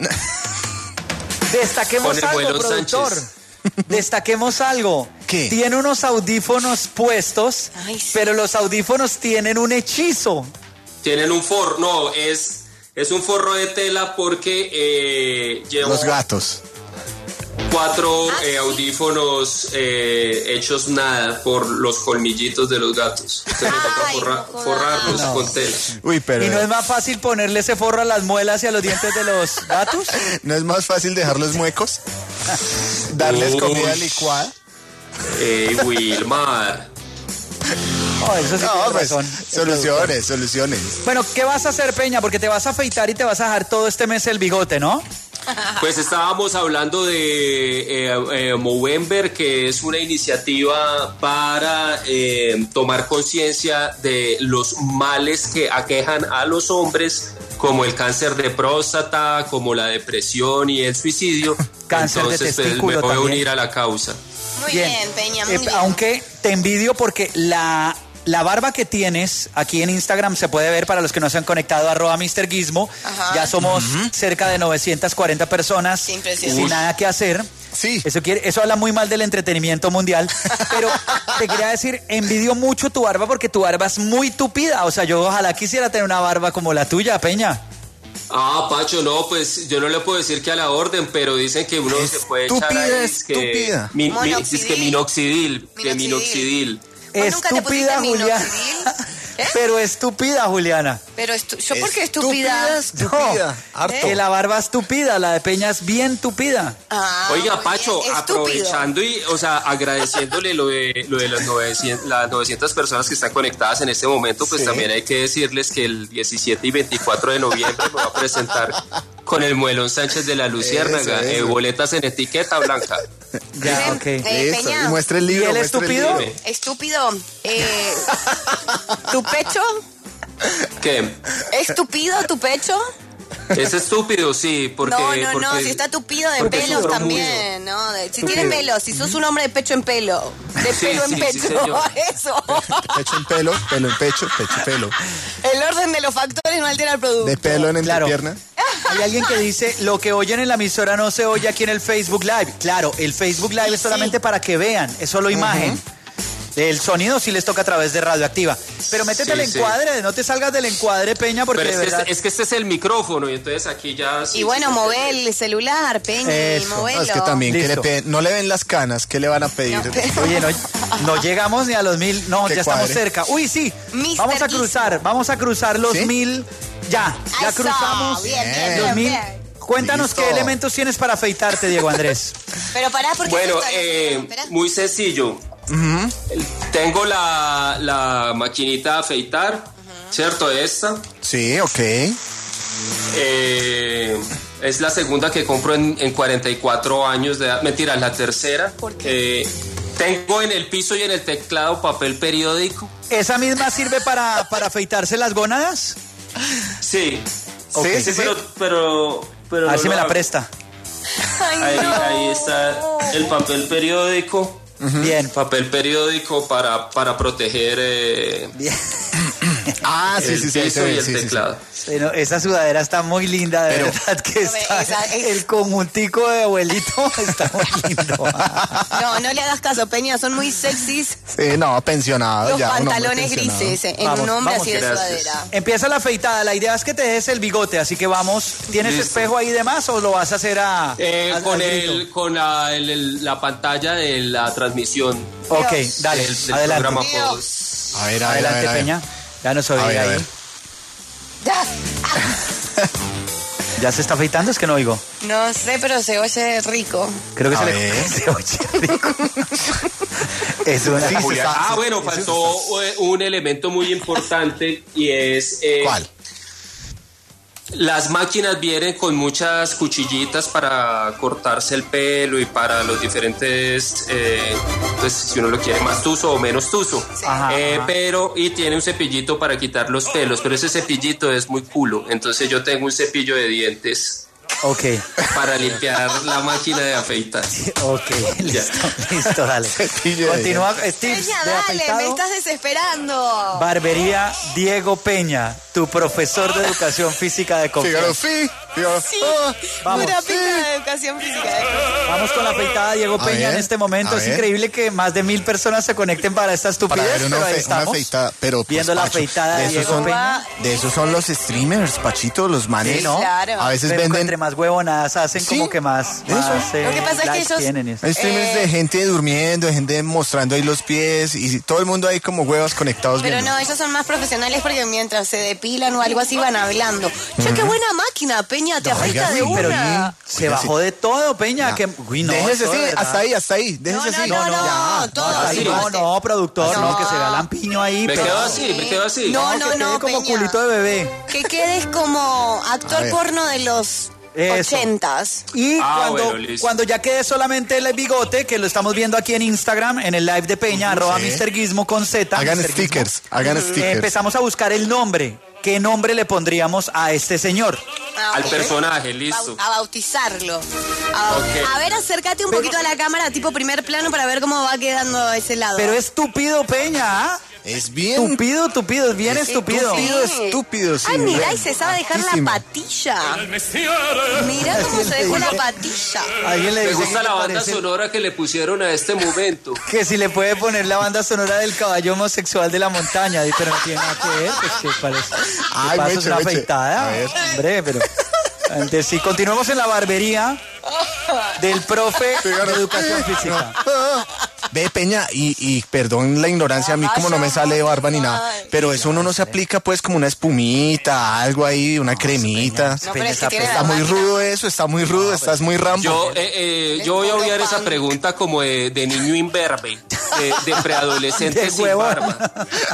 Destaquemos Con el algo, Vuelo productor. Sánchez. Destaquemos algo. ¿Qué? Tiene unos audífonos puestos, Ay, sí. pero los audífonos tienen un hechizo. Tienen un forro, no, es, es un forro de tela porque eh, llevo Los gatos. cuatro Ah, eh, sí. audífonos eh, hechos nada por los colmillitos de los gatos. Se me toca Ay, forra- no jodas. forrarlos No. con tela. Uy, pero... ¿Y no es más fácil ponerle ese forro a las muelas y a los dientes de los gatos? ¿No es más fácil dejarlos muecos? Darles Uy. comida licuada. Eh, Wilmar. Oh, eso sí No, tiene pues, razón. soluciones, soluciones. Bueno, ¿qué vas a hacer, Peña? Porque te vas a afeitar y te vas a dejar todo este mes el bigote, ¿no? Pues estábamos hablando de eh, eh, Movember, que es una iniciativa para eh, tomar conciencia de los males que aquejan a los hombres, como el cáncer de próstata, como la depresión y el suicidio. Cáncer de Entonces, pues, testículo me voy a también. unir a la causa. Muy bien, Peña, muy Eh, bien. Aunque te envidio porque la, la barba que tienes aquí en Instagram se puede ver para los que no se han conectado, arroba mister Gizmo. Ajá. Ya somos cerca de novecientas cuarenta personas Qué impresionante. sin nada que hacer. Sí. Eso, quiere, eso habla muy mal del entretenimiento mundial. Pero te quería decir, envidio mucho tu barba porque tu barba es muy tupida. O sea, yo ojalá quisiera tener una barba como la tuya, Peña. Ah, Pacho, no, pues yo no le puedo decir que a la orden, pero dicen que uno se puede echar Estúpida, ahí, es que, estúpida. mi- mi- Monoxidil. es que minoxidil, que Minoxidil. minoxidil. ¿Vos nunca te Estúpida, pusiste Julián. minoxidil? Pero estúpida, Juliana. Pero estu ¿yo por qué estúpida? Estúpida, No, harto. que la barba es tupida, la de Peña es bien tupida. Ah, Oiga, muy Pacho, bien. Estúpido. aprovechando y, o sea, agradeciéndole lo de, lo de las, novecientas, las novecientas personas que están conectadas en este momento, pues Sí. también hay que decirles que el diecisiete y veinticuatro de noviembre me voy a presentar con el Muelón Sánchez de la Luciérnaga, Eso, eh, eso. boletas en etiqueta blanca. Ya, ok. Eh, Listo, Peña. y muestra el libro. ¿Y el muestra el estúpido? libro. Estúpido. Eh, ¿Tu pecho? ¿Qué? ¿Es tupido tu pecho? Es estúpido, sí, porque... no, no, no, porque- si está tupido de porque pelos es también, ¿no? De- si Tupido. tienes pelos, si sos un hombre de pecho en pelo, de Sí, pelo sí, en sí, pecho, señor. eso. Pecho en pelo, pelo en pecho, pecho en pelo. El orden de los factores no altera el producto. De pelo en Claro. entrepierna. Hay alguien que dice, lo que oyen en la emisora no se oye aquí en el Facebook Live. Claro, el Facebook Live Sí, es solamente sí. para que vean, es solo imagen. El sonido sí les toca a través de Radioactiva. Pero métete Sí, al sí. encuadre, no te salgas del encuadre, Peña, porque Pero es de que, verdad... este, es que este es el micrófono y entonces aquí ya... sí, Y bueno, sí, mové el celular, Peña, y Eso. No, movelo. es que también que le Listo. pe- no le ven las canas, ¿qué le van a pedir? No, pero- Oye, no, no llegamos ni a los mil, no, Que ya estamos cuadre. cerca. Uy, sí, Mister vamos a Gizmo. cruzar, vamos a cruzar los ¿Sí? mil, ya, ya Eso, cruzamos bien, bien, los bien, mil. bien. Cuéntanos Listo. qué elementos tienes para afeitarte, Diego Andrés. Pero pará, porque... Bueno, esto- eh, espera. muy sencillo. El- Tengo la, la maquinita de afeitar, ¿cierto? Esta. Sí, ok. Eh, es la segunda que compro en, en cuarenta y cuatro años de edad. Mentira, es la tercera. ¿Por qué? Eh, tengo en el piso y en el teclado papel periódico. ¿Esa misma sirve para, para afeitarse las gónadas? Sí. Ok. Sí, sí, pero... pero, pero A ver no si me lo la hago. presta. Ay, Ahí, no. ahí está el papel periódico. Bien. Papel periódico para, para proteger eh, Bien. Ah, sí, el sí, sí, ahí se piso ve, y el sí, sí, sí. teclado. Bueno, esa sudadera está muy linda, de Pero- verdad que está. Esa- es- El conjuntico de abuelito está muy lindo. No, no le hagas caso, Peña, son muy sexys Sí, no, pensionado los ya. un hombre pantalones pensionado. grises en Vamos, un hombre vamos, así de gracias. sudadera. Empieza la afeitada. La idea es que te dejes el bigote, así que vamos. ¿Tienes Listo. espejo ahí de más o lo vas a hacer a, Eh, a- con al el, grito? con la, el- el- la pantalla de la transmisión Ok, Dios. dale, del, del adelante. programa Dios. Post. A ver, a ver, a Adelante, ver, a ver. Peña. Ya nos oí A ver, a ahí. ver. Ya. ¿Ya se está afeitando? Es que no oigo. No sé, pero se oye rico. Creo que A se ver. le se oye rico. Es una Sí, Julián. está- Ah, sí, bueno, sí, faltó eh, un elemento muy importante y es... eh, ¿Cuál? Las máquinas vienen con muchas cuchillitas para cortarse el pelo y para los diferentes, eh, pues si uno lo quiere más tuso o menos tuso. Ajá, Eh, ajá. pero, y tiene un cepillito para quitar los pelos, pero ese cepillito es muy culo. Entonces yo tengo un cepillo de dientes Ok, para limpiar la máquina de afeitar. ok, listo, listo, dale. Cepillo de Continúa, eh, tips Peña, de dale, afeitado. me estás desesperando. Barbería Diego Peña, tu profesor de educación física de Fígaro, confianza. sí. Fígaro, Sí, ah. Vamos. pura pinta de educación física. ¿eh? Vamos con la afeitada de Diego A Peña ver, en este momento. a Es ver. increíble que más de mil personas se conecten para esta Para estupidez, ver una, pero ahí afe- una estamos. afeitada, pero pues, viendo la Pacho, afeitada de de esos Diego son, Peña. de esos son los streamers, Pachito, los manes. Sí, ¿no? Claro. A veces Pero venden entre más huevonadas hacen Sí, como que más, eso. más, eh, Lo que pasa es que likes ellos- tienen y eso. Hay streamers Eh. de gente durmiendo, de gente mostrando ahí los pies y todo el mundo ahí como huevos conectados Pero viendo. no, ellos son más profesionales porque mientras se depilan o algo así van hablando. Che, qué buena máquina, Peña, te No, afeita oiga, de sí, una. Pero Oiga, se sí. bajó de todo, Peña. Ya. Que, uy, no, Déjese todo así, de verdad. hasta ahí, hasta ahí. Déjese No, así. no, no, Ya, todo hasta así. ahí. No, no, productor, no, No. que se vea lampiño ahí. Me pero- quedo así, me quedo así. No, que no, quede no, como Peña. culito de bebé. Que quedes como A actor ver. porno de los Eso. ochentas. Y Ah, cuando, bueno, listo. cuando ya quede solamente el bigote, que lo estamos viendo aquí en Instagram, en el live de Peña, arroba sí. mister Gizmo con Z. Hagan mister Gizmo. stickers, hagan Eh, stickers. empezamos a buscar el nombre. ¿Qué nombre le pondríamos a este señor? Ah, Al ok. personaje, listo. Bau- A bautizarlo. A, Ok. a ver, acércate un poquito a la cámara, tipo primer plano, para ver cómo va quedando ese lado. Pero es tupido, Peña. ¿ah? Es bien Tupido, tupido, es bien estúpido. estúpido, estúpido, sí. Ay, mirá, bien. y se sabe dejar la Altísimo. patilla. Mirá cómo se dejó la patilla. Alguien le Me dice gusta que la le banda parece sonora que le pusieron a este momento. que si le puede poner la banda sonora del caballo homosexual de la montaña, pero no tiene nada que ver, pues que parece. Ay, ¿Qué pasa? Meche, Es una Meche. afeitada. A ver. Hombre, pero. Antes sí, continuamos en la barbería del profe de educación física. Ve, Peña, y, y perdón la ignorancia, a mí como no me sale barba ni nada, pero eso uno no se aplica pues como una espumita, algo ahí, una cremita. No, pero es que tiene Está la muy máquina. rudo eso, está muy rudo, estás muy Rambo. Yo, eh, eh, yo voy a obviar esa pregunta como de, de niño imberbe, de, de preadolescente De sin huevón. barba.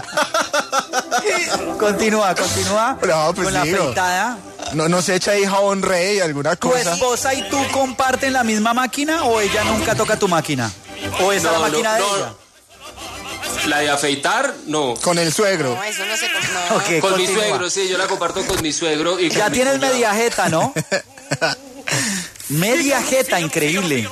Continúa, continúa No, pues con la digo. afeitada. No, no se echa ahí jabón rey, alguna ¿Tu cosa. esposa y tú comparten la misma máquina o ella nunca toca tu máquina? ¿O esa es No, la máquina no, de no. ella? La de afeitar, no. Con el suegro. No, eso no se... No. Ok, Con mi continúa. suegro, sí, yo la comparto con mi suegro. Y Ya con mi tienes cuñado. media jeta, ¿no? Media jeta, increíble.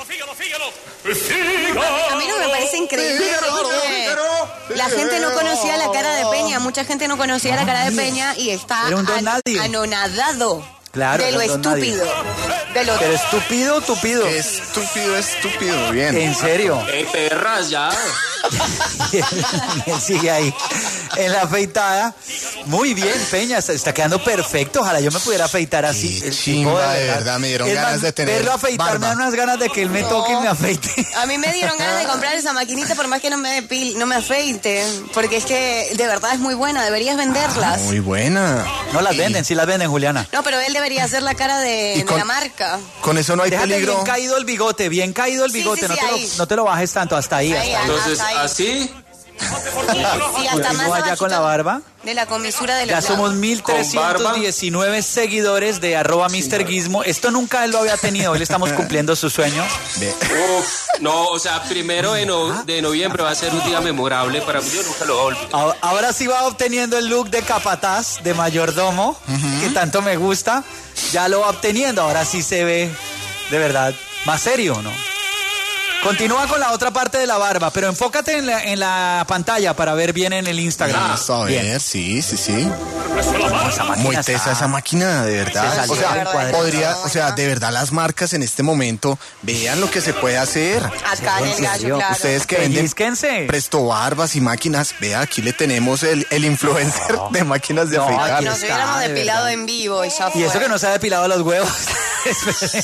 A mí no me parece increíble porque la gente no conocía la cara de Peña, mucha gente no conocía la cara de Peña y está Era un don an- nadie. anonadado Claro, de lo era un don nadie. estúpido. De lo Pero estúpido, tupido. Qué estúpido, estúpido, bien. En serio. ¡Ey, perras, ya! Y él, y él sigue ahí en la afeitada. Muy bien, Peña, se está quedando perfecto. Ojalá yo me pudiera afeitar así. Qué El chimba, tipo, de verdad, me dieron Es ganas más, de tener verlo afeitar barba. me dan unas ganas de que él me toque y me afeite. A mí me dieron ganas de comprar esa maquinita por más que no me depil- no me afeite, porque es que de verdad es muy buena, deberías venderlas. Muy buena. No las Y venden, sí las venden, Juliana. No, pero él debería hacer la cara de, Y de con- la marca. Con eso no hay Déjate peligro. bien caído el bigote, bien caído el Sí, bigote. sí, no, sí, te ahí. lo, no te lo bajes tanto, hasta ahí. Ahí, Hasta ahí. Entonces, Ahí. así, Sí, hasta más Continúa ya con la abajito barba. de la comisura de los Ya somos lados. mil trescientos diecinueve seguidores de arroba mister Gizmo. Esto nunca él lo había tenido. Hoy le estamos cumpliendo su sueño. uf, no, o sea, primero de, no- de noviembre va a ser un día memorable para mí. Yo nunca lo voy a olvidar. A- Ahora sí va obteniendo el look de capataz, de mayordomo, que tanto me gusta. Ya lo va obteniendo. Ahora sí se ve de verdad más serio, ¿no? Continúa con la otra parte de la barba, pero enfócate en la, en la pantalla para ver bien en el Instagram. Vamos a ver, Bien. sí, sí, sí. No, esa máquina Muy está- tesa esa máquina, de verdad. Se salió O sea, del cuadro. podría, o sea, de verdad las marcas en este momento, vean lo que se puede hacer. Acá en el gallo, serio? claro. Ustedes que venden Pellizquense. presto barbas y máquinas, vea, aquí le tenemos el, el influencer de máquinas de No, afeitar. aquí Nos está, hubiéramos de depilado verdad. en vivo y ya Y eso fue. que no se ha depilado los huevos. Esperen.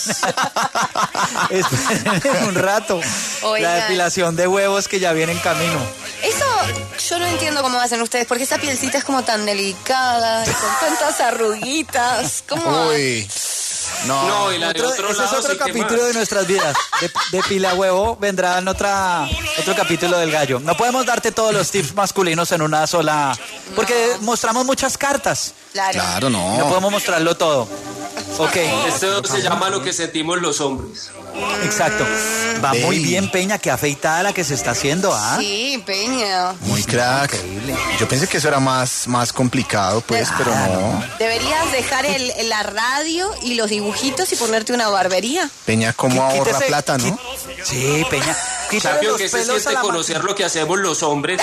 Esperen un rato. Oigan. La depilación de huevos que ya viene en camino. Eso yo no entiendo cómo hacen ustedes, porque esa pielcita es como tan delicada y con tantas arruguitas. ¿Cómo? Uy. No. No, y la de Otro- otro ese lado es otro sí que capítulo más. de nuestras vidas. De, de pila huevo vendrá en otra, otro capítulo del gallo. No podemos darte todos los tips masculinos en una sola... Porque mostramos muchas cartas. Claro. Claro, no. No podemos mostrarlo todo. Ok, Esto se llama lo que sentimos los hombres. exacto. Va muy Ey. bien, Peña, que afeitada la que se está haciendo, ¿ah? Sí, Peña. Muy crack. Increíble. Yo pensé que eso era más, más complicado, pues, pero no. Deberías dejar el, la radio y los dibujitos y ponerte una barbería. Peña, ¿cómo Quí- ahorra quítese- plata, no? quí- Sí, Peña. Quítale Champion, los que se pelos a siente la conocer máquina. lo que hacemos los hombres.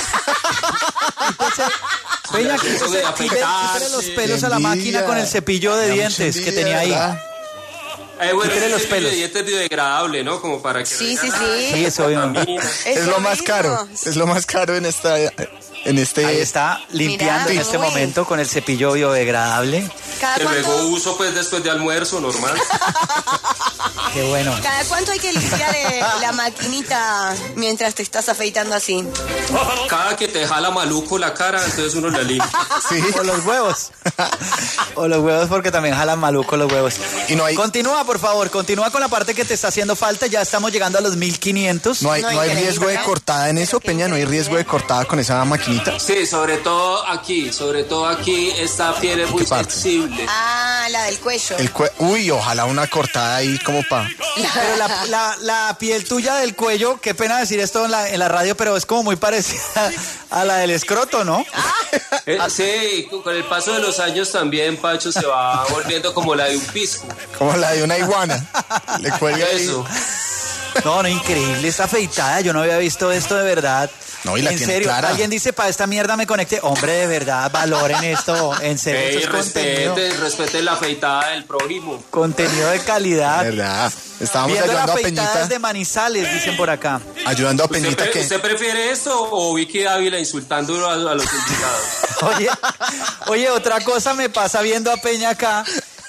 Peña, Eso quítese, de quítale- afeitarse. quítale los pelos a la Envidia. máquina con el cepillo de Da mucha dientes que envidia, tenía ahí. ¿verdad? Eh, bueno, Quítale los este pelos. de dientes biodegradable, ¿no? Como para que... Sí, sí, regalan. sí. Sí, eso obvio. Es lo más mismo. caro. Es lo más caro en esta, en este. Ahí está, limpiando en Mira, este uy. momento con el cepillo biodegradable. ¿Cada Que luego cuánto, uso pues después de almuerzo, normal. Qué bueno. ¿Cada cuánto hay que limpiar eh, la maquinita mientras te estás afeitando así? Cada que te jala maluco la cara, entonces uno la limpia. Sí. O los huevos. O los huevos porque también jalan maluco los huevos. Y no hay- Continúa, por favor, continúa con la parte que te está haciendo falta. Ya estamos llegando a los mil quinientos. No hay, No, no hay increíble, riesgo de ¿verdad? cortada en eso, Peña. No hay riesgo de cortada con esa maquinita. Sí, sobre todo aquí, sobre todo aquí esta piel es muy qué parte? sensible. Ah, la del cuello. El cue- Uy, ojalá una cortada ahí como pa. Pero la, la- la piel tuya del cuello, qué pena decir esto en la, en la radio, pero es como muy parecida a la del escroto, ¿no? Eh, sí, con el paso de los años también Pacho se va volviendo como la de un pisco. Como la de una iguana. Le cuelga ahí. Eso. No, no, increíble esta afeitada. Yo no había visto esto de verdad. No, y la en tiene serio, clara. alguien dice, para esta mierda me conecté. Hombre, de verdad, valoren esto. En serio, Ey, esto es contenido, respete, respete la afeitada del prójimo. contenido de calidad. ¿Verdad? Estábamos Viendo ayudando la a afeitada Peñita. desde Manizales, dicen por acá. Ayudando a ¿Usted, Peñita pre- que. usted prefiere esto o Vicky Ávila insultando a, a los invitados? Oye, oye, otra cosa me pasa viendo a Peña acá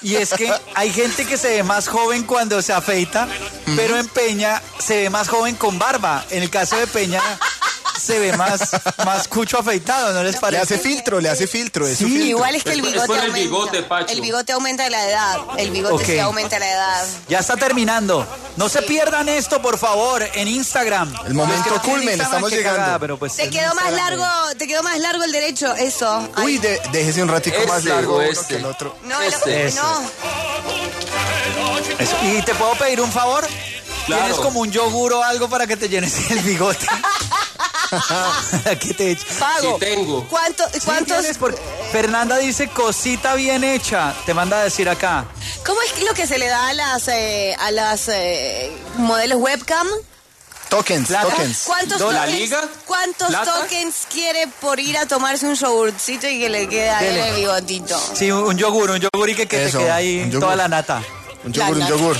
Y es que hay gente que se ve más joven cuando se afeita, pero en Peña se ve más joven con barba. En el caso de Peña se ve más, más cucho afeitado, ¿no les parece? Le hace filtro, le hace filtro. Es Sí, su filtro. igual es que el Es- es bigote por el aumenta. bigote, Pacho. El bigote aumenta la edad. El bigote Ok. sí aumenta la edad. Ya está terminando. No se pierdan esto, por favor, en Instagram. El momento Los que no tienen culmen, Instagram, estamos qué llegando. cagada, pero pues Te en quedó más Instagram, largo, te quedó más largo el derecho, eso. Ay, Uy, de- déjese un ratico más Este largo o uno este. que el otro. no, lo- este. Eso. no. Eso. ¿Y te puedo pedir un favor? Claro. ¿Tienes como un yogur o algo para que te llenes el bigote? ¿Qué te echo? Pago. Sí tengo. ¿Cuánto, Sí, ¿Cuántos? tienes, porque Fernanda dice cosita bien hecha. Te manda a decir acá. ¿Cómo es lo que se le da a las eh, a las eh, modelos webcam? Tokens, Plata. tokens. ¿Cuántos ¿La tokens, liga? ¿Cuántos ¿Plata? tokens quiere por ir a tomarse un yogurcito y que le quede ahí Dele. el bigotito? Sí, un, un yogur, un yogur y que, que te Eso, quede ahí un yogur. toda la nata. Un yogur, un La- yogur.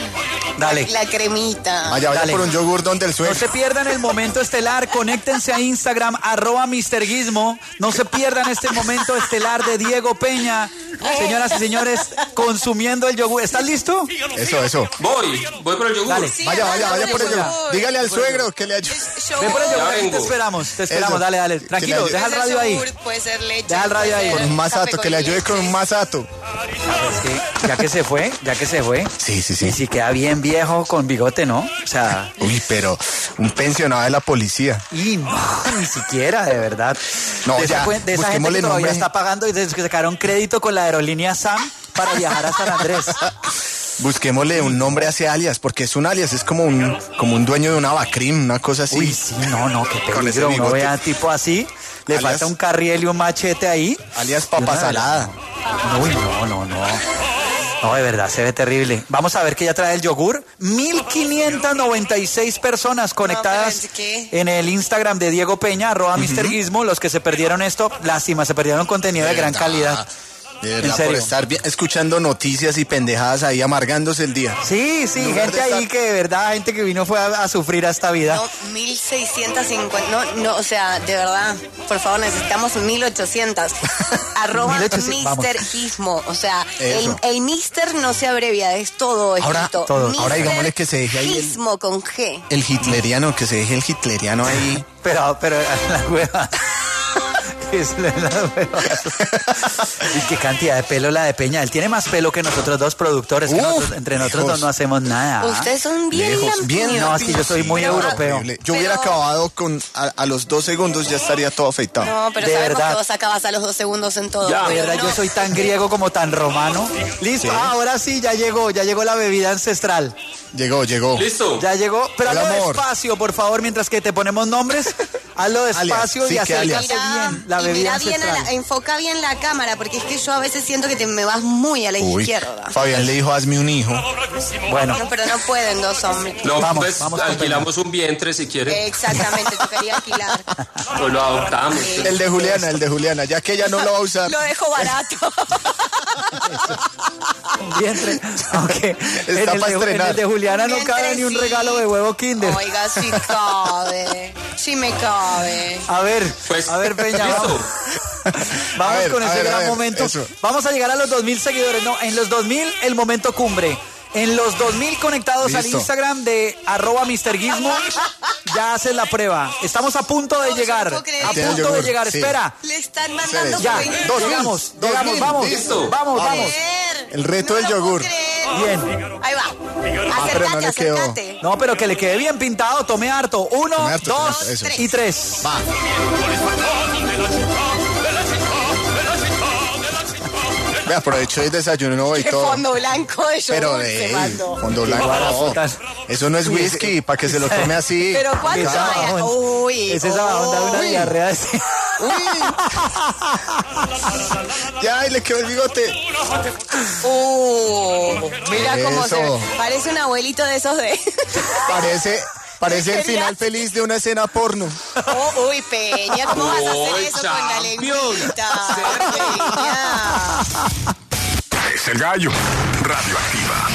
Dale. La cremita. Vaya, vaya Dale. por un yogur donde el No suegro. se pierdan el momento estelar, conéctense a Instagram, arroba mister Gizmo. No se pierdan este momento estelar de Diego Peña. Señoras y señores, consumiendo el yogur. ¿Estás listo? Eso, eso. Voy, voy por el yogur. Dale. Sí, Vaya, vaya, arranca vaya por el yogur. yogur. Dígale al suegro que le ayude. Ven por el Yogur. yogur, Ya aquí te vengo. esperamos, te esperamos, Eso. dale, dale. Que Tranquilo, le deja el Puede ser radio ahí. yogur, puede ser leche. Deja el radio puede ahí. ser Con un masato, café que le ayude leche. con un masato. Es que ya que se fue, ya que se fue. Sí, sí, Y sí. si queda bien viejo con bigote, ¿no? O sea, Uy, pero un pensionado de la policía. y no, ni siquiera, de verdad. No, de esa, ya, cuen- de esa gente busquémosle que todavía nombre. está pagando y desde que sacaron crédito con la aerolínea SAM para viajar a San Andrés. Busquémosle un nombre a ese alias, porque es un alias, es como un, como un dueño de una Bacrim, una cosa así. Uy, sí, no, no, qué Con ese peligro. Uno bigote. vea tipo así, le Alias- falta un carriel y un machete ahí. Alias Y papa una- salada. Uy, no, no, no. No, de verdad, se ve terrible. Vamos a ver que ya trae el yogur. mil quinientas noventa y seis personas conectadas pero es que- en el Instagram de Diego Peña, arroba mister Gizmo. Los que se perdieron esto, lástima, se perdieron contenido de gran verdad. calidad. De En verdad, serio. por estar bien- escuchando noticias y pendejadas ahí amargándose el día. Sí, sí, En lugar gente de ahí estar- que de verdad, gente que vino fue a, a sufrir a esta vida. No, mil seiscientos cincuenta. No, no, o sea, de verdad, por favor, necesitamos mil ochocientos. Arroba mil ochocientos, vamos. mister Gizmo. O sea, el, Eso. el mister no se abrevia, es todo Ahora, escrito. todo. mister Ahora digámosle que se deje ahí el- Gizmo con G. El hitleriano, que se deje el hitleriano ahí. Pero, pero la hueva. Es la, la hueva. Y qué cantidad de pelo la de Peña. Él tiene más pelo que nosotros dos productores. que Uf, nosotros- entre nosotros lejos. dos no hacemos nada. Ustedes son bien Lejos, bien lampiños. No, es que yo soy muy Pero- europeo. Horrible. Yo Pero- hubiera acabado con a, a los dos segundos ya estaría todo afeitado. No, pero De sabemos verdad. que vos acabas a los dos segundos en todo. Ya. De pero verdad, no. yo soy tan griego como tan romano. Listo, Sí. ah, ahora sí, ya llegó, ya llegó la bebida ancestral. Llegó, llegó. ¿Listo? Ya llegó, pero El hazlo amor. despacio, por favor, mientras que te ponemos nombres. Hazlo despacio sí, y que alias. acércate bien la y bebida mira bien a ancestral. la- enfoca bien la cámara, porque es que yo a veces siento que te me vas muy a la Uy, izquierda. Fabián le dijo, hazme un hijo. Bueno, No, pero no pueden dos hombres. No, Vamos, pues vamos con alquilamos un vientre si quiere. Exactamente, te quería alquilar. O lo adoptamos. El de Juliana, el de Juliana, ya que ella no lo va a usar. Lo dejo barato. un vientre. Aunque en el, pa' de, en estrenar. el de Juliana no Vientre, cabe ni un sí. regalo de huevo Kinder. Oiga, sí cabe. Sí me cabe. A ver, Pues, a ver, Peña, listo. vamos. Vamos A ver, con a ese ver, a gran ver, momento. eso. Vamos a llegar a los dos mil seguidores. No, en los dos mil el momento cumbre. En los dos mil conectados al Listo. Instagram de arroba mister Gizmo, ya haces la prueba. Estamos a punto de No, llegar. yo no puedo creer. A Tiene punto de yogur, llegar. sí. Espera. Le están mandando Ya, veinte. dos mil, llegamos, dos llegamos, mil, vamos. listo. Vamos, vamos. Creer. El reto del lo puedo yogur. creer. Bien. Ahí va. pero no Acércate, le quedó. acércate. No, pero que le quede bien pintado. Tome harto. Uno, Tome harto, dos tome harto, eso. y tres. Va. Ve, aprovecho el desayuno y Qué todo. fondo blanco de yogur Pero se de mandó. fondo blanco. Igual a no. putas. Eso no es whisky, para que se lo tome así. Pero ¿cuánto Esa hay? bajón. Uy. Es esa onda de una uy. diarrea. así. Ya, y le quedó el bigote. Uh, mira cómo se ve. Eso. Parece un abuelito de esos de... Parece, parece el final Geriátrico. feliz de una escena porno. Oh, uy, Peña, ¿cómo vas a hacer Uy, eso con la champion. lengüita? Peña. Es el gallo. Radioactiva.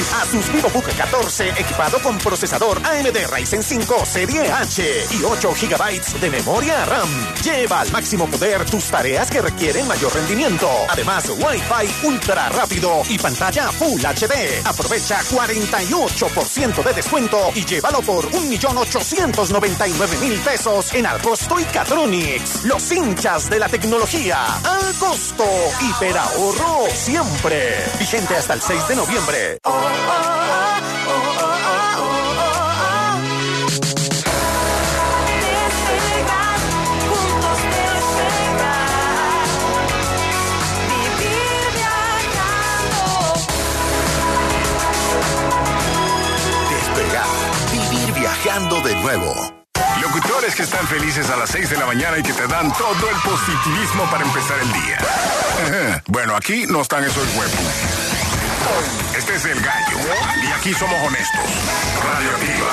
Asus VivoBook catorce equipado con procesador A M D Ryzen cinco Serie H y ocho gigabytes de memoria RAM. Lleva al máximo poder tus tareas que requieren mayor rendimiento. Además, Wi-Fi ultra rápido y pantalla Full H D. Aprovecha cuarenta y ocho por ciento de descuento y llévalo por un millón ochocientos noventa y nueve mil pesos en Alcosto y Catronics. Los hinchas de la tecnología. Al costo. Hiperahorro siempre. Vigente hasta el seis de noviembre. Oh, oh, oh, oh, oh, oh, oh. Despegar, juntos despegar. Vivir viajando. Despegar. Vivir viajando de nuevo. Locutores que están felices a las seis de la mañana y que te dan todo el positivismo para empezar el día. Ajá. Bueno, aquí no están esos huevos. Este es El Gallo. Y aquí somos honestos. Radioactiva.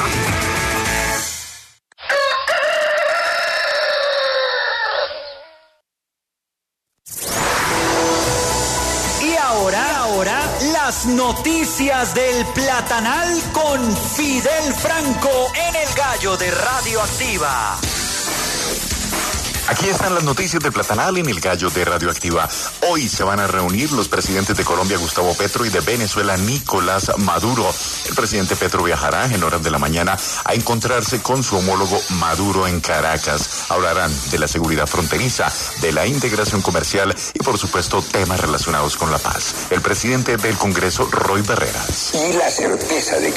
Y ahora, ahora, las noticias del Platanal con Fidel Franco en El Gallo de Radioactiva. Aquí están las noticias del Platanal en El Gallo de Radioactiva. Hoy se van a reunir los presidentes de Colombia, Gustavo Petro, y de Venezuela, Nicolás Maduro. El presidente Petro viajará en horas de la mañana a encontrarse con su homólogo Maduro en Caracas. Hablarán de la seguridad fronteriza, de la integración comercial y, por supuesto, temas relacionados con la paz. El presidente del Congreso, Roy Barreras. Y la certeza de que